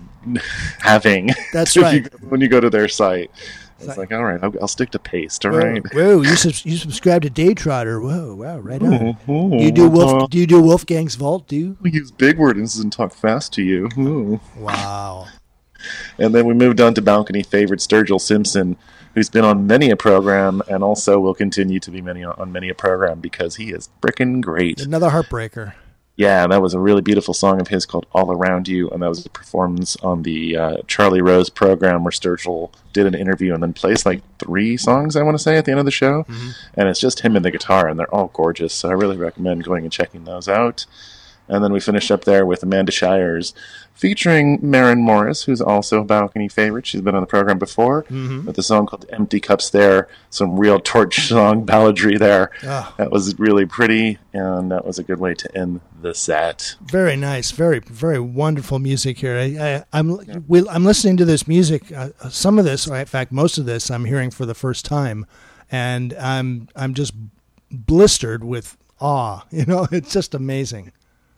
having. That's if right. you, when you go to their site. It's like, all right, I'll, I'll stick to Paste. All Whoa, right. whoa, you sub- you subscribe to Day Trotter. Whoa, wow, right on. Oh, Do you do oh, Wolf? Do you do Wolfgang's Vault? Do you? We use big words and talk fast to you. Ooh. Wow. And then we moved on to balcony favorite Sturgill Simpson, who's been on many a program and also will continue to be many on many a program because he is frickin' great. Another heartbreaker. Yeah, that was a really beautiful song of his called All Around You, and that was a performance on the uh, Charlie Rose program where Sturgill did an interview and then plays like three songs, I want to say, at the end of the show. Mm-hmm. And it's just him and the guitar, and they're all gorgeous, so I really recommend going and checking those out. And then we finished up there with Amanda Shires, featuring Maren Morris, who's also a balcony favorite. She's been on the program before, mm-hmm. with the song called Empty Cups there. Some real torch song balladry there. Oh. That was really pretty, and that was a good way to end the set. Very nice, very very wonderful music here. I, I, I'm yeah. we, I'm listening to this music. Uh, some of this, or in fact, most of this, I'm hearing for the first time, and I'm I'm just blistered with awe. You know, it's just amazing.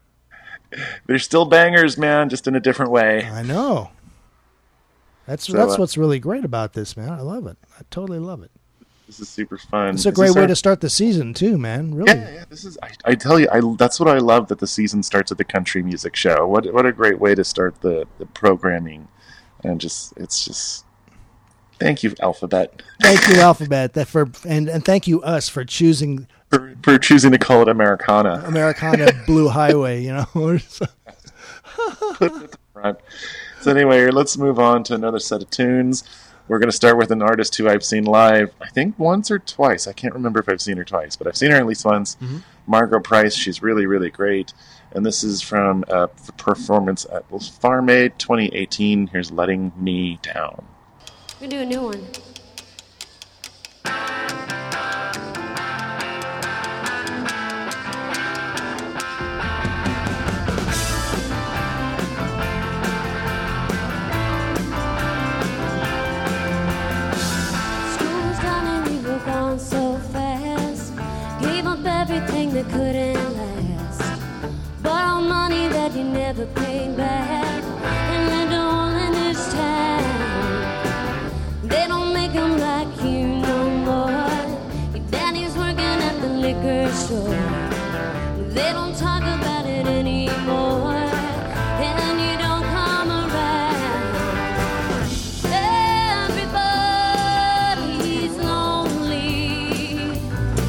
They're still bangers, man, just in a different way. I know. That's so, that's uh, what's really great about this, man. I love it. I totally love it. This is super fun. It's a is great way our... to start the season too, man. Really. Yeah, yeah. This is. I, I tell you, I that's what I love that the season starts with the country music show. What what a great way to start the, the programming and just it's just thank you, Alphabet. Thank you, Alphabet, that for and, and thank you us for choosing for, for choosing to call it Americana. Americana Blue Highway, you know. Right. So anyway, let's move on to another set of tunes. We're going to start with an artist who I've seen live, I think once or twice. I can't remember if I've seen her twice, but I've seen her at least once. Mm-hmm. Margot Price. She's really, really great. And this is from a performance at Farm Aid twenty eighteen. Here's Letting Me Down. We're going to do a new one. So fast, gave up everything that couldn't last, borrowed money that you never paid back, and lived all in this town. They don't make them like you no more. Your daddy's working at the liquor store. They don't talk about it anymore, and you don't come around. Everybody's lonely.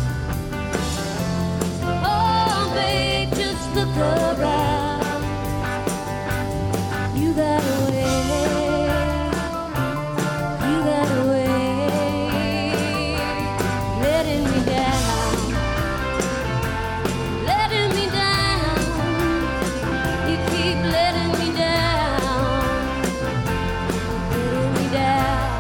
Oh, babe, just look around. You got away. You got away. Letting me down. Letting me down. You keep letting me down. Letting me down.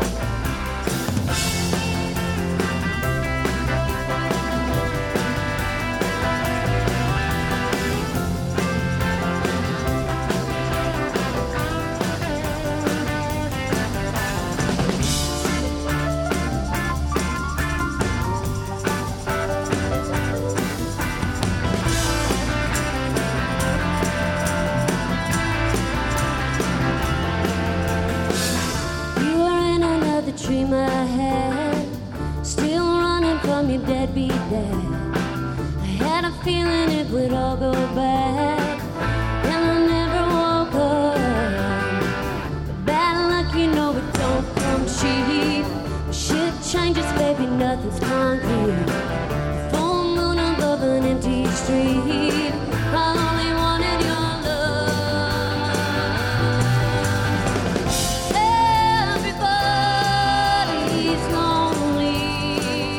You were in another dream I had, still running from your deadbeat dad. I had a feeling it would all go bad, and I never woke up. But bad luck, you know it don't come cheap. Shit changes, baby, nothing's concrete. Full moon above an empty street. I only wanted your love. Everybody's lonely.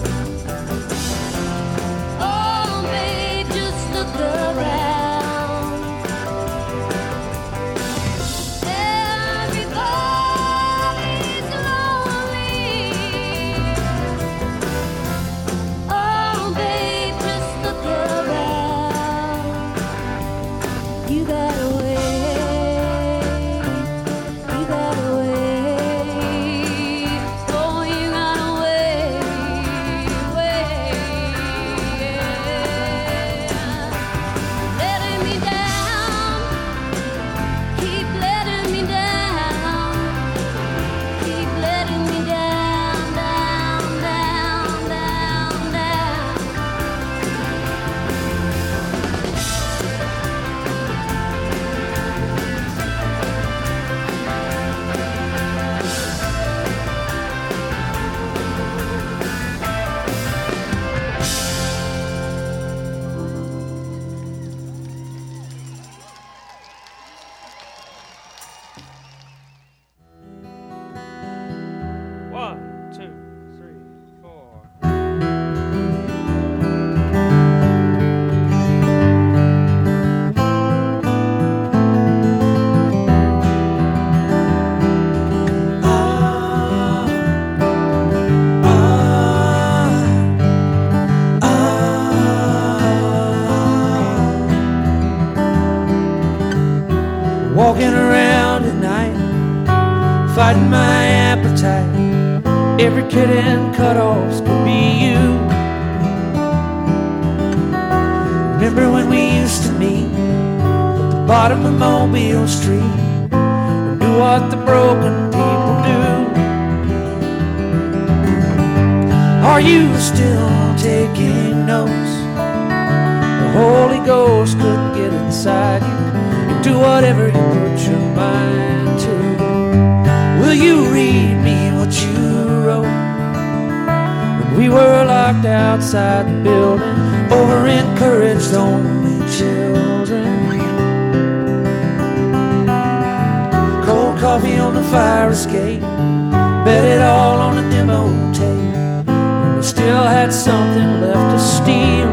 Oh, babe, just look around. Everybody's lonely. Oh, babe, just look around. You got away. You got away. Oh, you got away. Way. Letting me down. Keep letting me down. Keep letting me down, down, down, down, down. One, two, three, four. Walking around at night, fighting my appetite. Every kid in cutoffs could be you. Remember when we used to meet at the bottom of Mobile Street and do what the broken people do? Are you still taking notes? The Holy Ghost couldn't get inside you. You do whatever you put your mind to. parked outside the building, over encouraged only children. Cold coffee on the fire escape, bet it all on a demo tape. And we still had something left to steal.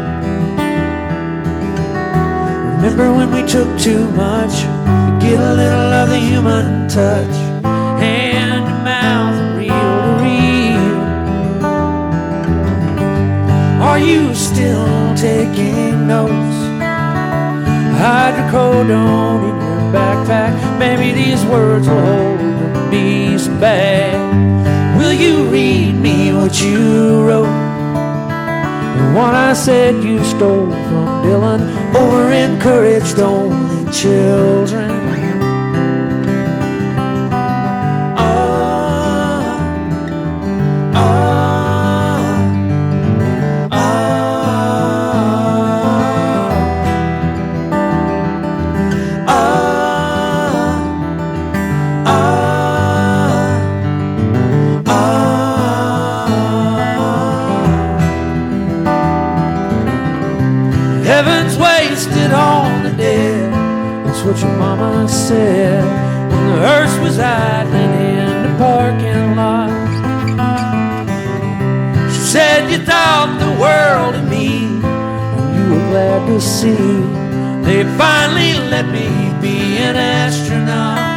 Remember when we took too much, get a little of the human touch, hand to mouth, reel to reel. Are you still taking notes? Hydrocodone in your backpack, maybe these words will hold a piece back. Will you read me what you wrote? The one I said you stole from Dylan, over encouraged only children. Heaven's wasted on the dead, that's what your mama said when the hearse was idling in the parking lot. She said you thought the world of me, and you were glad to see they finally let me be an astronaut.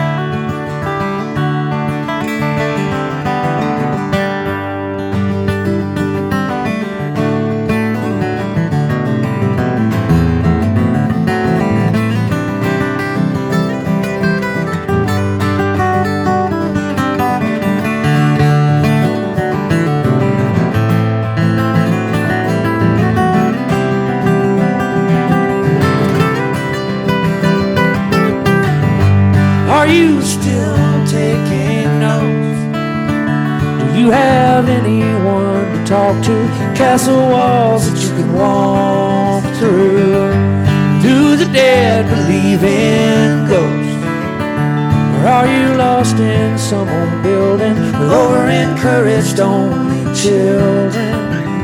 Are you still taking notes? Do you have anyone to talk to? Castle walls that you can walk through? Do the dead believe in ghosts? Or are you lost in some old building with over-encouraged only children?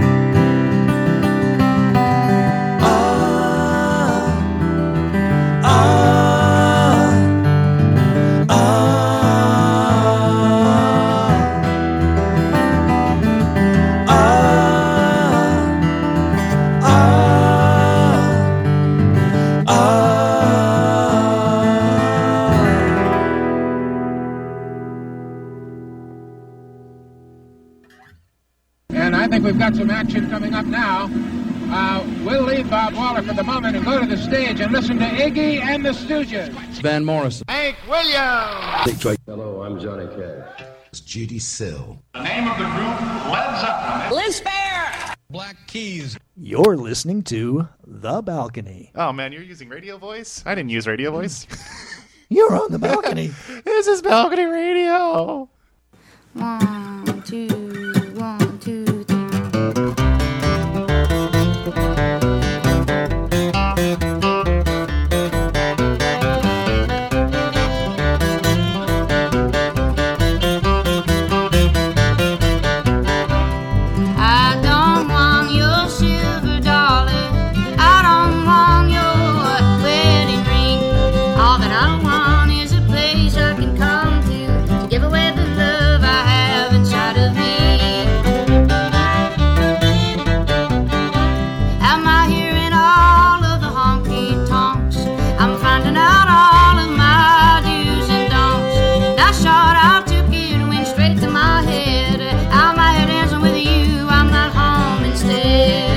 And I think we've got some action coming up now. Uh, we'll leave Bob Waller for the moment and go to the stage and listen to Iggy and the Stooges. Van Morrison. Hank Williams. Hello, I'm Johnny Cash. It's Judy Sill. The name of the group, Led Zeppelin. Liz Fair. Black Keys. You're listening to The Balcony. Oh man, you're using radio voice? I didn't use radio voice. You're on the balcony. This is balcony radio. One, two, one, two, three. I don't want your silver dollar. I don't want your wedding ring. All that I want is a place I can come to to give away the love I have inside of me. Am I hearing all of the honky tonks? I'm finding out all of my do's and don'ts. That shot I took it went straight to my head. I'm out here dancing with you, I'm not home instead.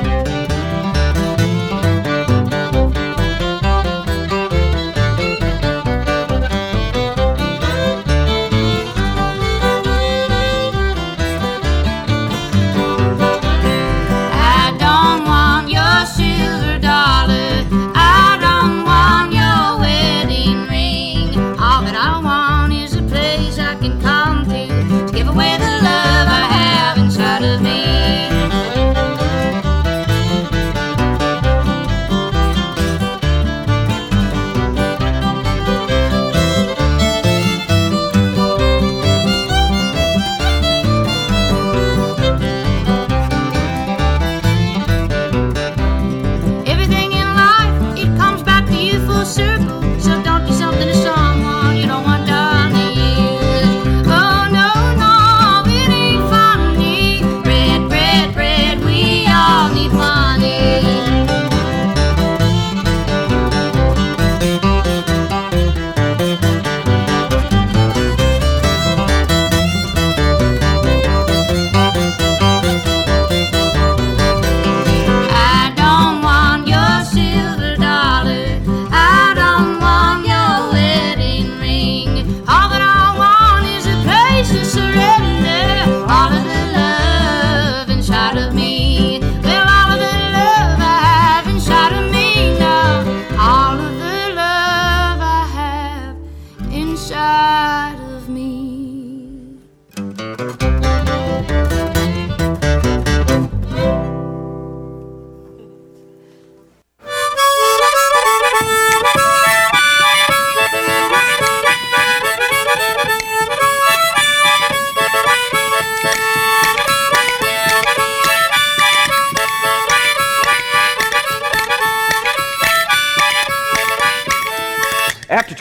I don't want your silver dollar. I don't want your wedding ring. All that I want is a place I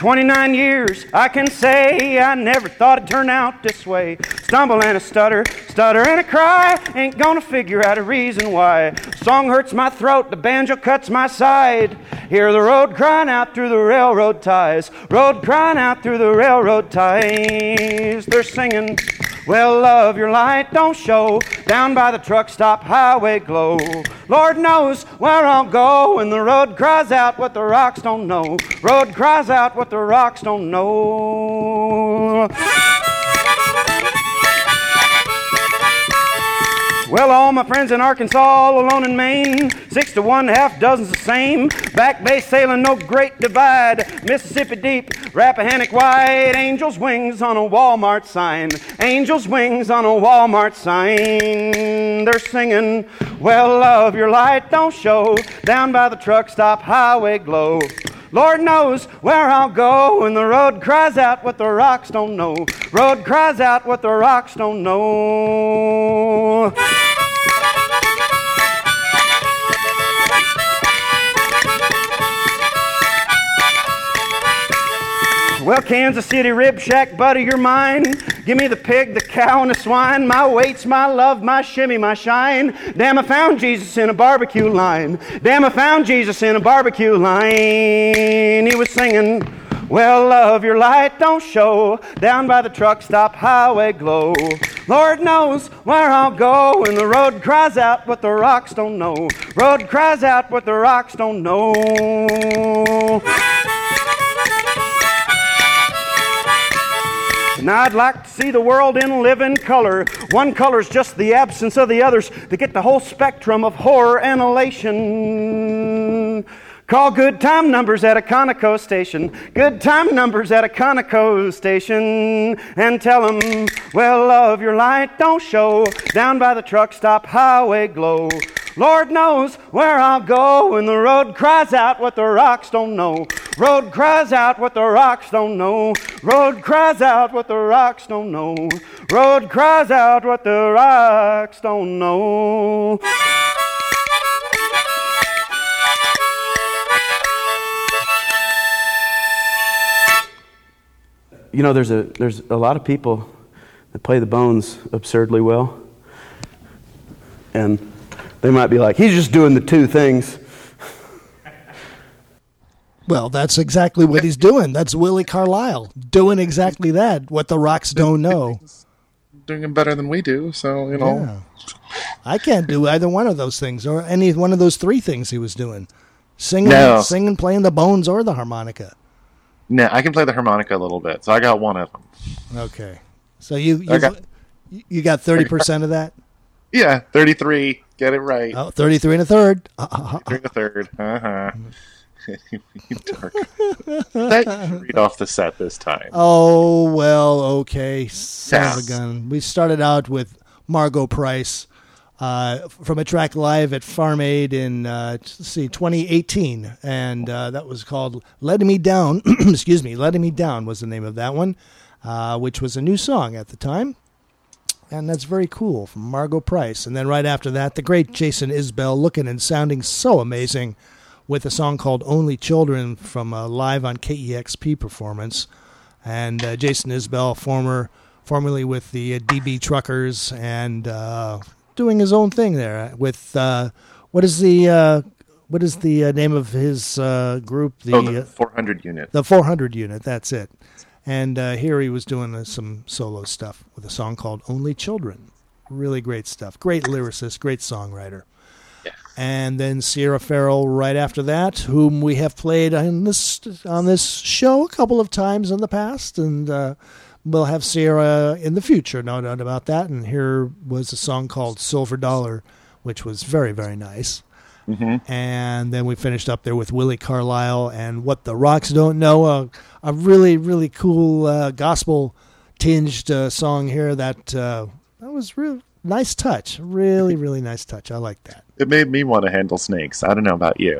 twenty-nine years, I can say I never thought it'd turn out this way. Stumble and a stutter, stutter and a cry, ain't gonna figure out a reason why. Song hurts my throat, the banjo cuts my side. Hear the road crying out through the railroad ties. Road crying out through the railroad ties. They're singing, well, love, your light don't show down by the truck stop highway glow. Lord knows where I'll go when the road cries out what the rocks don't know. Road cries out what the rocks don't know. Well, all my friends in Arkansas, all alone in Maine, six to one, half dozen's the same. Back bay sailing, no great divide. Mississippi deep, Rappahannock wide. Angel's wings on a Walmart sign. Angel's wings on a Walmart sign. They're singing, well, love, your light don't show down by the truck stop highway glow. Lord knows where I'll go when the road cries out what the rocks don't know. Road cries out what the rocks don't know. Well, Kansas City Rib Shack, buddy, you're mine. Give me the pig, the cow, and the swine. My weights, my love, my shimmy, my shine. Damn, I found Jesus in a barbecue line. Damn, I found Jesus in a barbecue line. He was singing, well, love, your light don't show down by the truck stop highway glow. Lord knows where I'll go when the road cries out what the rocks don't know. Road cries out what the rocks don't know. Now I'd like to see the world in living color. One color's just the absence of the others to get the whole spectrum of horror and elation. Call good time numbers at a Conoco station. Good time numbers at a Conoco station. And tell them, well, love, your light don't show down by the truck stop highway glow. Lord knows where I'll go when the road cries out what the rocks don't know. Road cries out what the rocks don't know. Road cries out what the rocks don't know. Road cries out what the rocks don't know. You know, there's a there's a lot of people that play the bones absurdly well. And they might be like, he's just doing the two things. Well, that's exactly what he's doing. That's Willie Carlisle doing exactly that, what the rocks don't know. Doing it better than we do, so, you know. Yeah. I can't do either one of those things or any one of those three things he was doing. Singing, No. singing, playing the bones or the harmonica. No, I can play the harmonica a little bit, so I got one of them. Okay. So you you, I got- you got thirty percent of that? Yeah, thirty-three. Get it right. Oh, thirty-three and a third. Uh-huh. thirty-three and a third. Uh-huh. You dark. That you read off the set this time. Oh, well, okay. Son of a Yes. gun. We started out with Margot Price uh, from a track live at Farm Aid in, uh, let's see, twenty eighteen. And uh, that was called Letting Me Down. Excuse me, Letting Me Down was the name of that one, uh, which was a new song at the time. And that's very cool from Margot Price. And then right after that, the great Jason Isbell, looking and sounding so amazing, with a song called Only Children from a live on K E X P performance. And uh, Jason Isbell, former, formerly with the uh, D B Truckers, and uh, doing his own thing there with, uh, what is the uh, what is the uh, name of his uh, group? The, oh, the uh, four hundred unit. The four hundred unit, that's it. And uh, here he was doing uh, some solo stuff with a song called Only Children. Really great stuff. Great lyricist, great songwriter. And then Sierra Farrell right after that, whom we have played on this on this show a couple of times in the past, and uh, we'll have Sierra in the future, no doubt about that. And here was a song called Silver Dollar, which was very, very nice. Mm-hmm. And then we finished up there with Willie Carlisle and What the Rocks Don't Know, a, a really, really cool uh, gospel-tinged uh, song here that, uh, that was real nice touch. Really, really nice touch. I like that. It made me want to handle snakes. I don't know about you.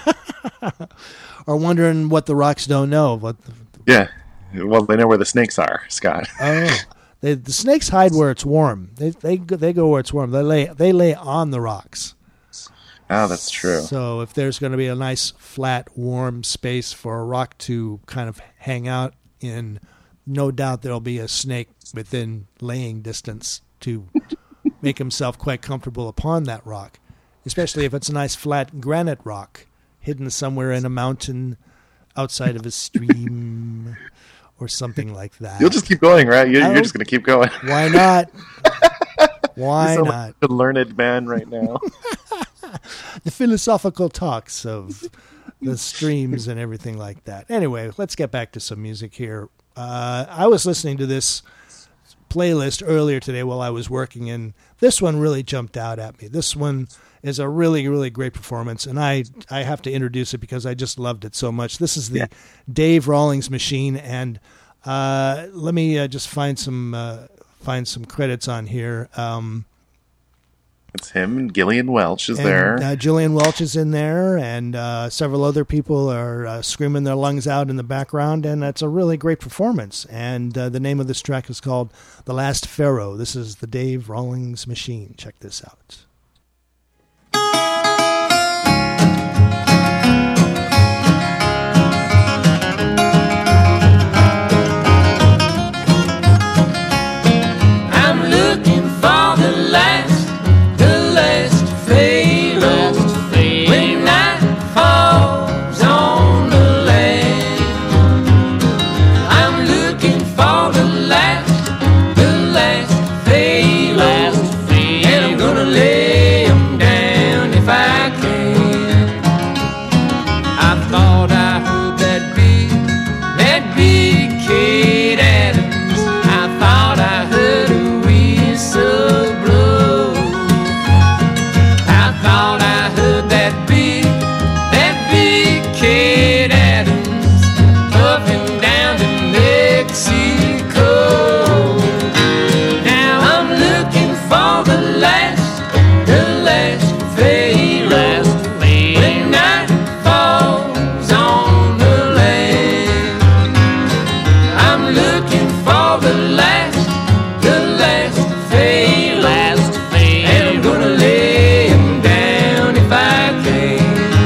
Or wondering what the rocks don't know. What the, Yeah. Well, they know where the snakes are, Scott. oh, they, the snakes hide where it's warm. They they go, they go where it's warm. They lay they lay on the rocks. Oh, that's true. So if there's going to be a nice, flat, warm space for a rock to kind of hang out in. No doubt there'll be a snake within laying distance to make himself quite comfortable upon that rock, especially if it's a nice flat granite rock hidden somewhere in a mountain outside of a stream or something like that. You'll just keep going, right? You're, you're just going to keep going. Why not? Why you sound not? Like a learned man right now. The philosophical talks of the streams and everything like that. Anyway, let's get back to some music here. Uh, I was listening to this playlist earlier today while I was working, and this one really jumped out at me. This one is a really, really great performance, and I, I have to introduce it because I just loved it so much. This is the yeah. Dave Rawlings Machine, and uh, let me uh, just find some uh, find some credits on here. Um, It's him and Gillian Welch is and, there. Uh, Gillian Welch is in there, and uh, several other people are uh, screaming their lungs out in the background, and it's a really great performance. And uh, the name of this track is called The Last Pharaoh. This is the Dave Rawlings Machine. Check this out. I'm looking for the last when night falls on the land. I'm looking for the last, the last Pharaoh, and I'm gonna lay him down if I can. I thought I heard that big, that big Kate Adams. I thought I heard a whistle blow. I thought I heard that big, that big Kate Adams puffing down to Mexico. Now I'm looking for the last, the last Pharaoh, when night falls on the land. I'm looking for the last, the last Pharaoh, and I'm gonna lay him down if I can.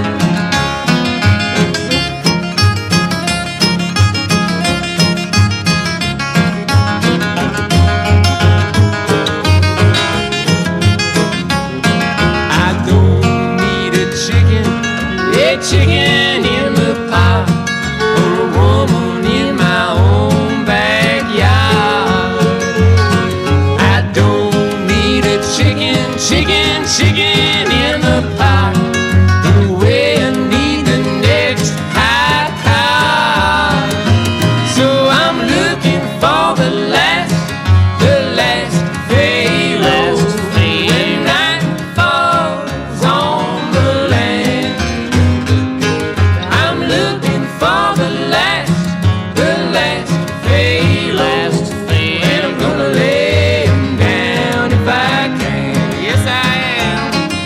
I don't need a chicken, a chicken in the pot, or a woman in my own backyard. I don't need a chicken, chicken, chicken in the pot, the way I need the next high car. So I'm looking for the last, the last Pharaoh, when night falls on the land. I'm looking for the last, the last Pharaoh, and I'm gonna lay him down if I can. Yes, I am.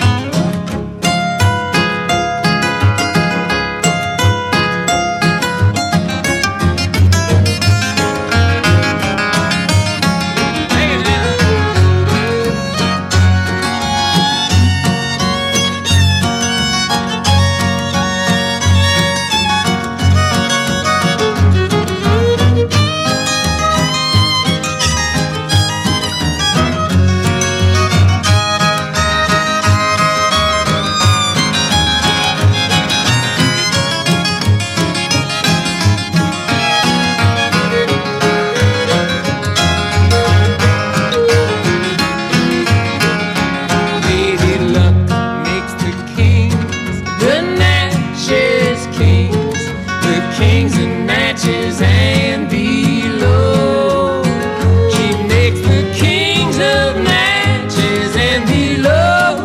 Lady Luck makes the kings, the Natchez kings, the kings of Natchez and below. She makes the kings of Natchez and below.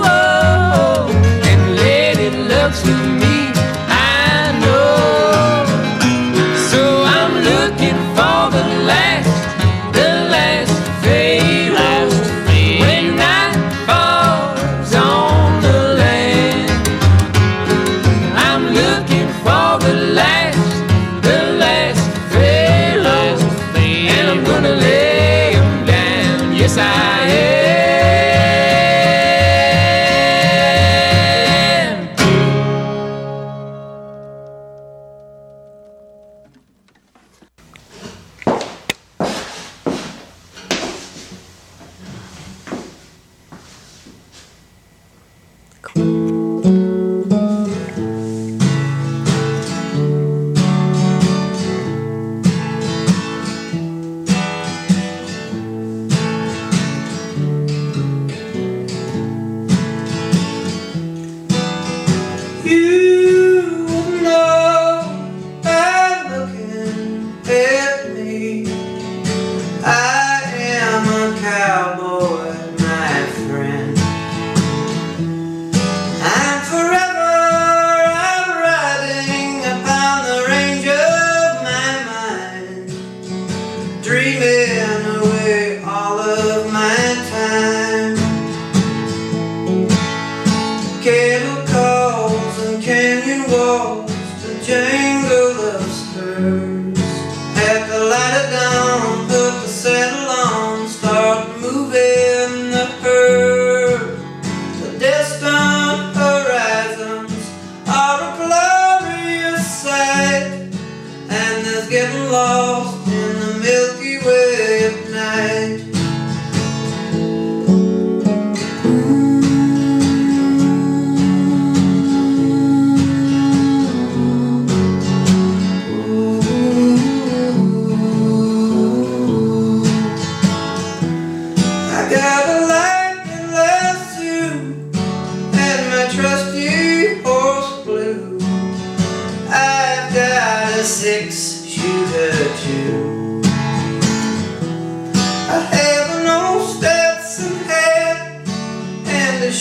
And Lady Luck's with me, I know. So I'm looking for the last, the last Pharaoh, when night falls on the land. I'm looking for the last, the last Pharaoh, and I'm gonna lay him down. Yes, I am.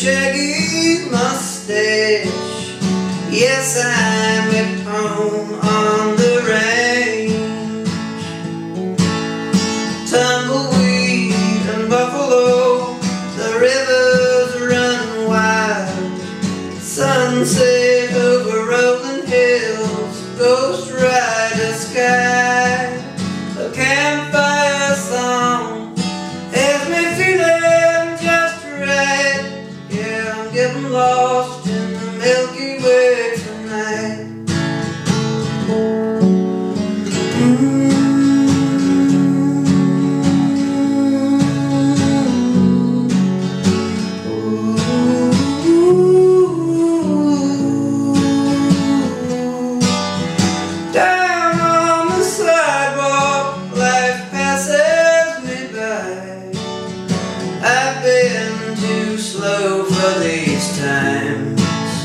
shaggy mustache. Yes, I'm at home on the range. Tumbleweed and buffalo, the rivers run wild. Sunset over rolling hills, ghost rider sky. A campfire song has me feeling just right. Yeah, I'm getting lost in the Milky Way tonight. Down on the sidewalk, life passes me by. I've been too slow for these times,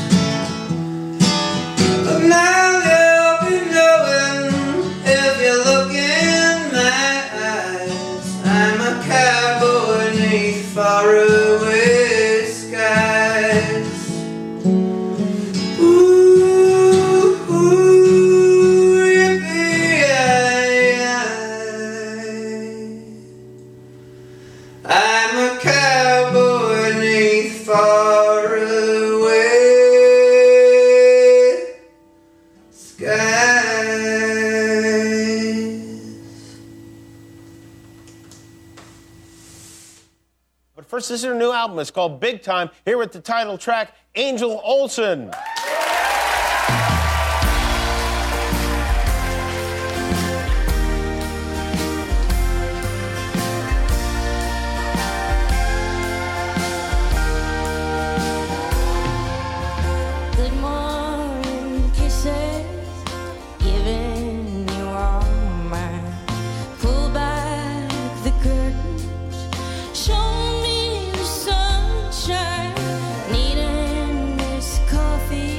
but now you'll be knowing if you look in my eyes. I'm a cowboy neath faraway skies. Ooh, ooh, yippee-yi-yi. I'm a cowboy neath faraway skies. But first, this is her new album. It's called Big Time. Here with the title track, Angel Olsen. Good morning kisses, giving you all mine. Pull back the curtains, show me the sunshine. Needing this coffee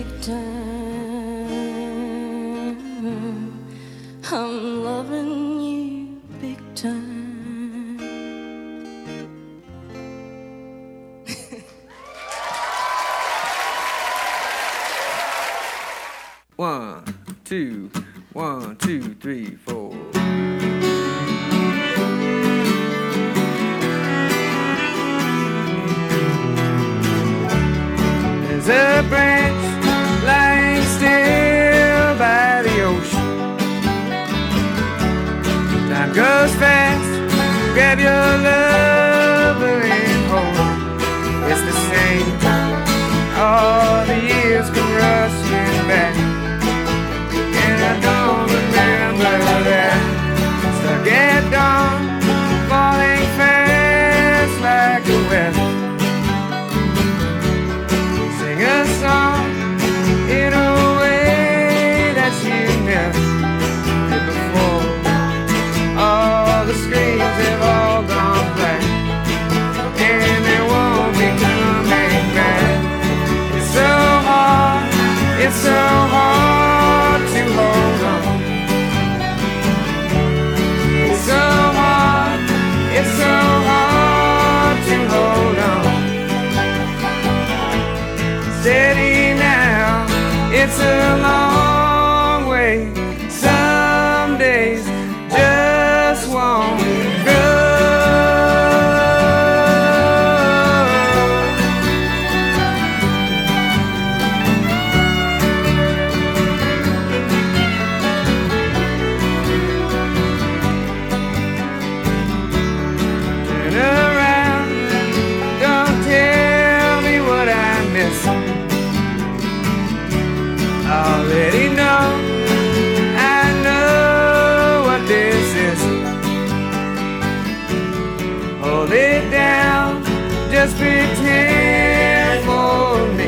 big time. I'm loving you big time. One, two, one, two, three, four. There's a branch lying still by the ocean. Time goes fast, grab your lover and hold. It's the same time, all the years come rushing back. And I don't remember that. Stuck at dawn, falling fast like a web. Sing a song in a way that you never did before. All the screens have all gone black, and they won't be coming back. It's so hard, it's so hard to hold on. It's so hard, it's so hard to hold on. Steady now, it's a long way. Some days just won't go. Turn around, don't tell me what I miss. Already know, I know what this is. Hold it down, just pretend for me.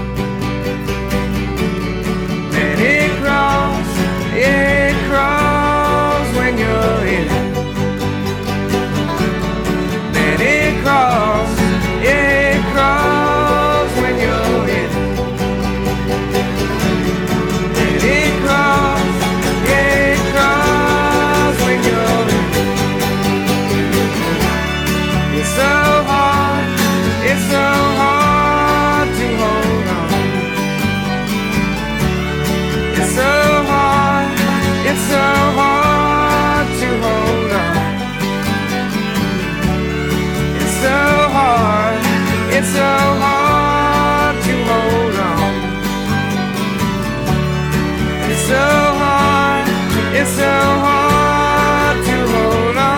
Let it cross, it crawls when you're in it. Let it cross, it crawls when you're in it. Let it cross, it crawls when you're in it. It's so hard, it's so hard to hold on. It's so hard, it's so hard to hold on. It's so hard, it's so hard to hold on. It's so hard, it's so hard to hold on.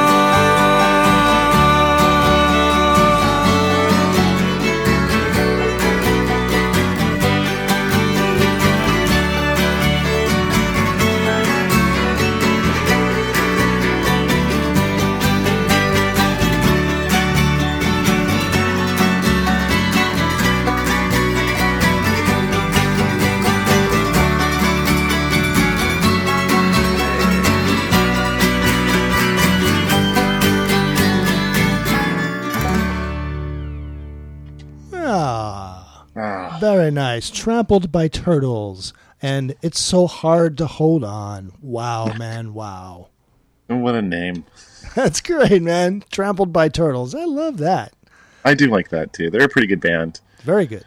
Ah, very nice. Trampled by Turtles. And It's So Hard to Hold On. Wow, man, wow. What a name. That's great, man. Trampled by Turtles. I love that. I do like that too. They're a pretty good band. Very good.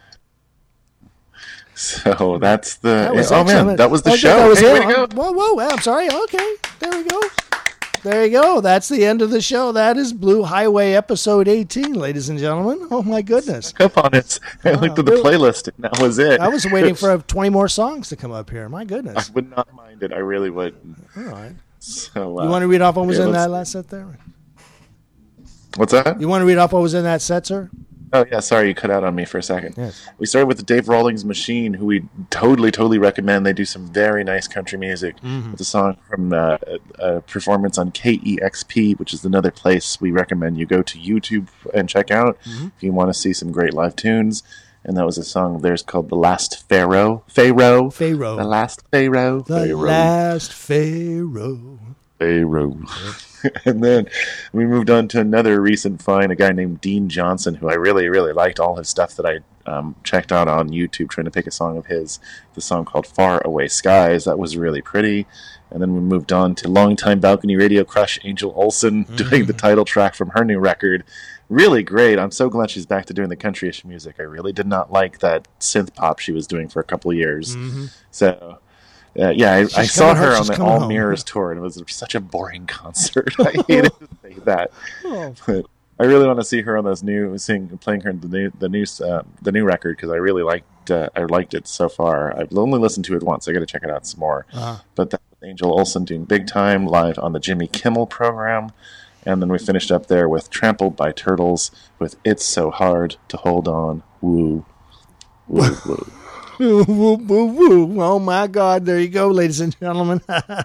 So that's the. That was oh excellent. man, that was the Okay, show. that was Hey, it. way to go. Whoa, whoa, I'm sorry. Okay, there we go. There you go. That's the end of the show. That is Blue Highway episode eighteen, ladies and gentlemen. Oh my goodness. Up on it. I looked at the playlist and that was it. I was waiting for twenty more songs to come up here. My goodness. I would not mind it. I really would. All right. So, uh, You want to read off what was yeah, in let's- that last set there? What's that? You want to read off what was in that set, sir? Oh, yeah, sorry, you cut out on me for a second. Yes. We started with the Dave Rawlings Machine, who we totally, totally recommend. They do some very nice country music. Mhm. It's a song from uh, a, a performance on K E X P, which is another place we recommend you go to YouTube and check out Mhm. if you want to see some great live tunes. And that was a song of theirs called The Last Pharaoh. Pharaoh. Pharaoh. The Last Pharaoh. The Pharaoh. last Pharaoh. Pharaoh. And then we moved on to another recent find, a guy named Dean Johnson, who I really, really liked all his stuff that I um, checked out on YouTube trying to pick a song of his, the song called Far Away Skies. That was really pretty. And then we moved on to longtime Balcony Radio crush Angel Olsen mm. doing the title track from her new record. Really great. I'm so glad she's back to doing the country-ish music. I really did not like that synth pop she was doing for a couple of years. Mm-hmm. So, uh, yeah, I, I saw her home. on the All home. Mirrors tour, and it was such a boring concert. I hated to say that. Oh. But I really want to see her on those new, sing, playing her in the new, the new, uh, the new record because I really liked, uh, I liked it so far. I've only listened to it once. I got to check it out some more. Uh-huh. But that was Angel Olsen doing Big Time live on the Jimmy Kimmel program. And then we finished up there with Trampled by Turtles with It's So Hard to Hold On. Woo. Woo, woo. Woo, woo, woo, woo. Oh, my God. There you go, ladies and gentlemen.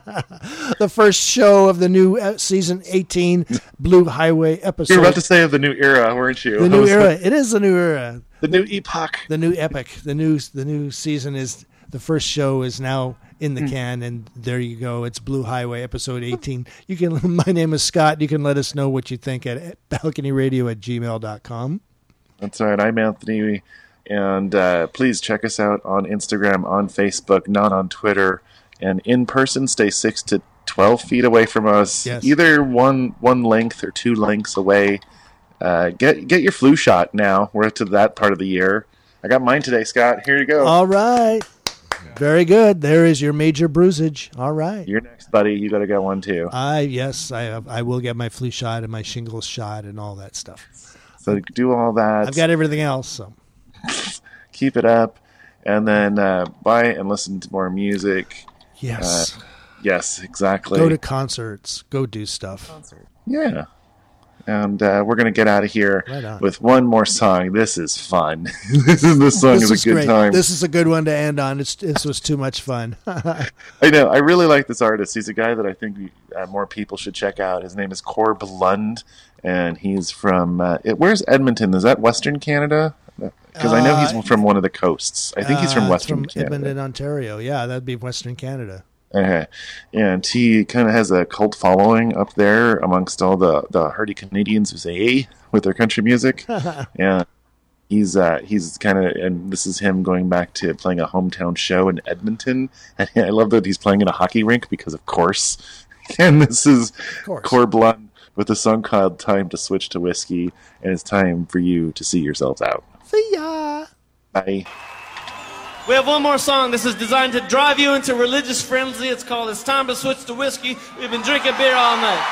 The first show of the new uh, season eighteen Blue Highway episode. You were about to say of the new era, weren't you? The new era. It is the new era. The new epoch. The new epic. The new, the new season is, the first show is now in the can, and there you go. It's Blue Highway, episode eighteen. You can. My name is Scott. You can let us know what you think at balcony radio at gmail dot com. That's right. I'm Anthony, and uh, please check us out on Instagram, on Facebook, not on Twitter, and in person. Stay six to twelve feet away from us. Yes. Either one one length or two lengths away. Uh, get get your flu shot now. We're up to that part of the year. I got mine today, Scott. Here you go. All right. Very good. There is your major bruisage. All right. You're next, buddy. You got to get one too. I yes, I I will get my flu shot and my shingles shot and all that stuff. So do all that. I've got everything else. So keep it up, and then uh, buy and listen to more music. Yes. Uh, yes, exactly. Go to concerts. Go do stuff. Concert. Yeah. And uh, we're going to get out of here right with one more song. This is fun. this is this song this is a good great. time. This is a good one to end on. It's, this was too much fun. I know. I really like this artist. He's a guy that I think we, uh, more people should check out. His name is Corb Lund, and he's from uh, it, where's Edmonton? Is that Western Canada? Because I know he's Uh, from one of the coasts. I think he's from Uh, Western from Canada. Edmonton, Ontario. Yeah, that'd be Western Canada. Okay. And he kind of has a cult following up there amongst all the, the hardy Canadians who say "hey" with their country music. And he's uh, he's kind of, and this is him going back to playing a hometown show in Edmonton. And I love that he's playing in a hockey rink because, of course. And this is Corb Lund with a song called "Time to Switch to Whiskey," and it's time for you to see yourselves out. See ya. Bye. We have one more song. This is designed to drive you into religious frenzy. It's called It's Time to Switch to Whiskey. We've been drinking beer all night.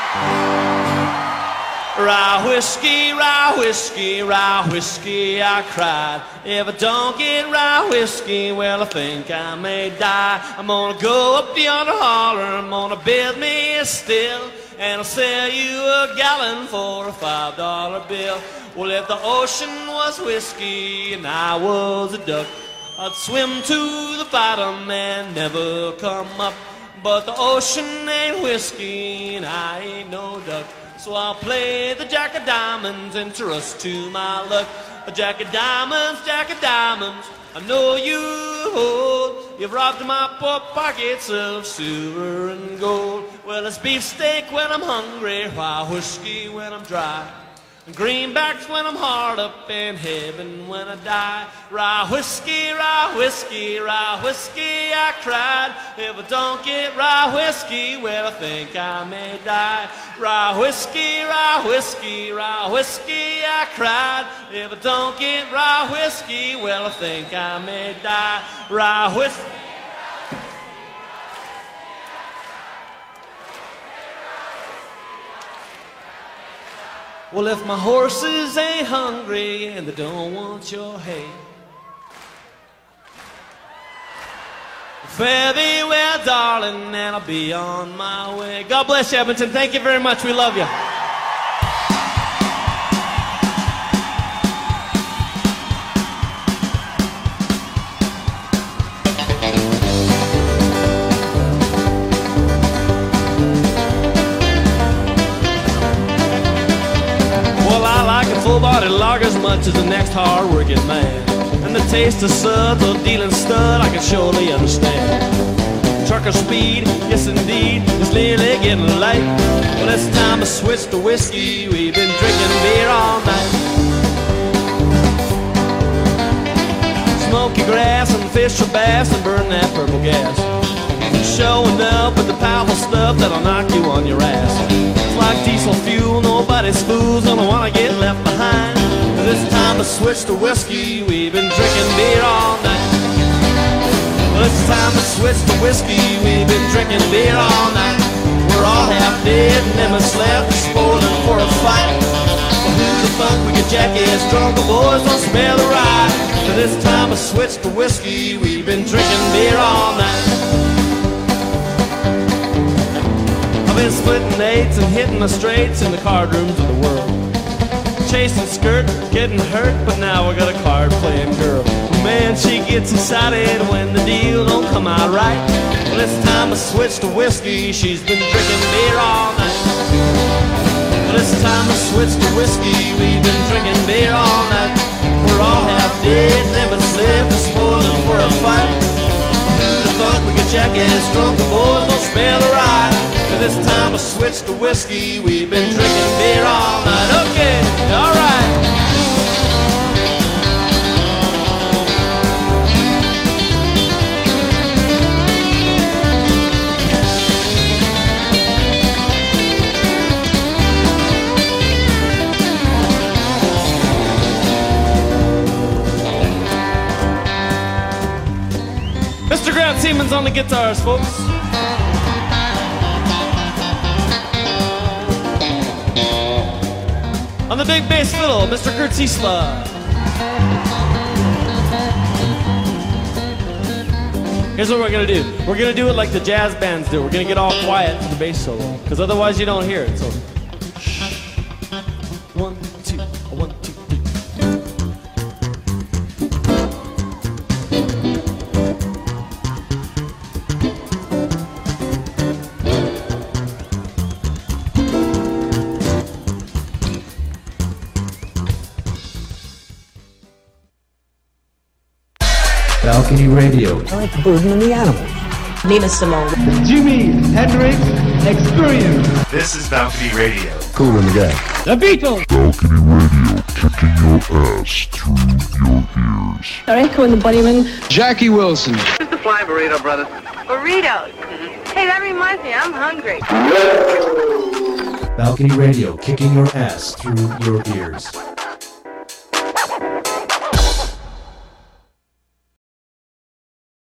Rye whiskey, rye whiskey, rye whiskey, I cried. If I don't get rye whiskey, well, I think I may die. I'm gonna go up yonder holler, I'm gonna build me a still, and I'll sell you a gallon for a five dollar bill. Well, if the ocean was whiskey and I was a duck, I'd swim to the bottom and never come up. But the ocean ain't whiskey and I ain't no duck. So I'll play the Jack of Diamonds and trust to my luck. A Jack of Diamonds, Jack of Diamonds, I know you hold. You've robbed my poor pockets of silver and gold. Well, it's beefsteak when I'm hungry, rye whiskey when I'm dry, and greenbacks when I'm hard up in heaven when I die. Rye whiskey, rye whiskey, rye whiskey, I cried. If I don't get rye whiskey, well, I think I may die. Rye whiskey, rye whiskey, rye whiskey, I cried. If I don't get rye whiskey, well, I think I may die. Rye whiskey. Well, if my horses ain't hungry and they don't want your hay, fare thee well, darling, and I'll be on my way. God bless you, Edmonton. Thank you very much. We love you. Full-bodied lager as much as the next hard-working man, and the taste of suds or dealing stud I can surely understand. Trucker speed, yes indeed, it's nearly getting light. Well, it's time to switch to whiskey. We've been drinking beer all night. monkey grass and fish or bass and burn that purple gas. Showing up with the powerful stuff that'll knock you on your ass. It's like diesel fuel, nobody's fools, don't wanna get left behind. This time to switch to whiskey, we've been drinking beer all night. It's time to switch to whiskey, we've been drinking beer all night. We're all half dead and them is left spoiling for a fight. Well, who the fuck we get jackass drunk, the boys don't smell the ride. So this time to switch to whiskey, we've been drinking beer all night. I've been splitting eights and hitting the straights in the card rooms of the world. Chasing skirt, getting hurt, but now I got a card playing girl. Man, she gets excited when the deal don't come out right. Well, it's time to switch to whiskey, she's been drinking beer all night. Well, it's time to switch to whiskey, we've been drinking beer all night. We're all half dead, never lived, to spoiling for a fight. Who the fuck we get jackass drunk, the boys don't smell the ride. And it's time to switch to whiskey, we've been drinking beer all night. Okay, alright. Mister Grant Siemens on the guitars, folks. On the big bass fiddle, Mister Kurt Ziesla. Here's what we're gonna do. We're gonna do it like the jazz bands do. We're gonna get all quiet for the bass solo, because otherwise you don't hear it. So, shh. One, two, one, two, three. Balcony Radio. I like the burden and the animals. Nina Simone. Jimi Hendrix Experience. This is Balcony Radio. Cool in the gang. The Beatles. Balcony Radio, kicking your ass through your ears. Echo and the Bunnymen. Jackie Wilson. Who's the Flying Burrito Brothers? Burritos. Hey, that reminds me, I'm hungry. Balcony Radio, kicking your ass through your ears.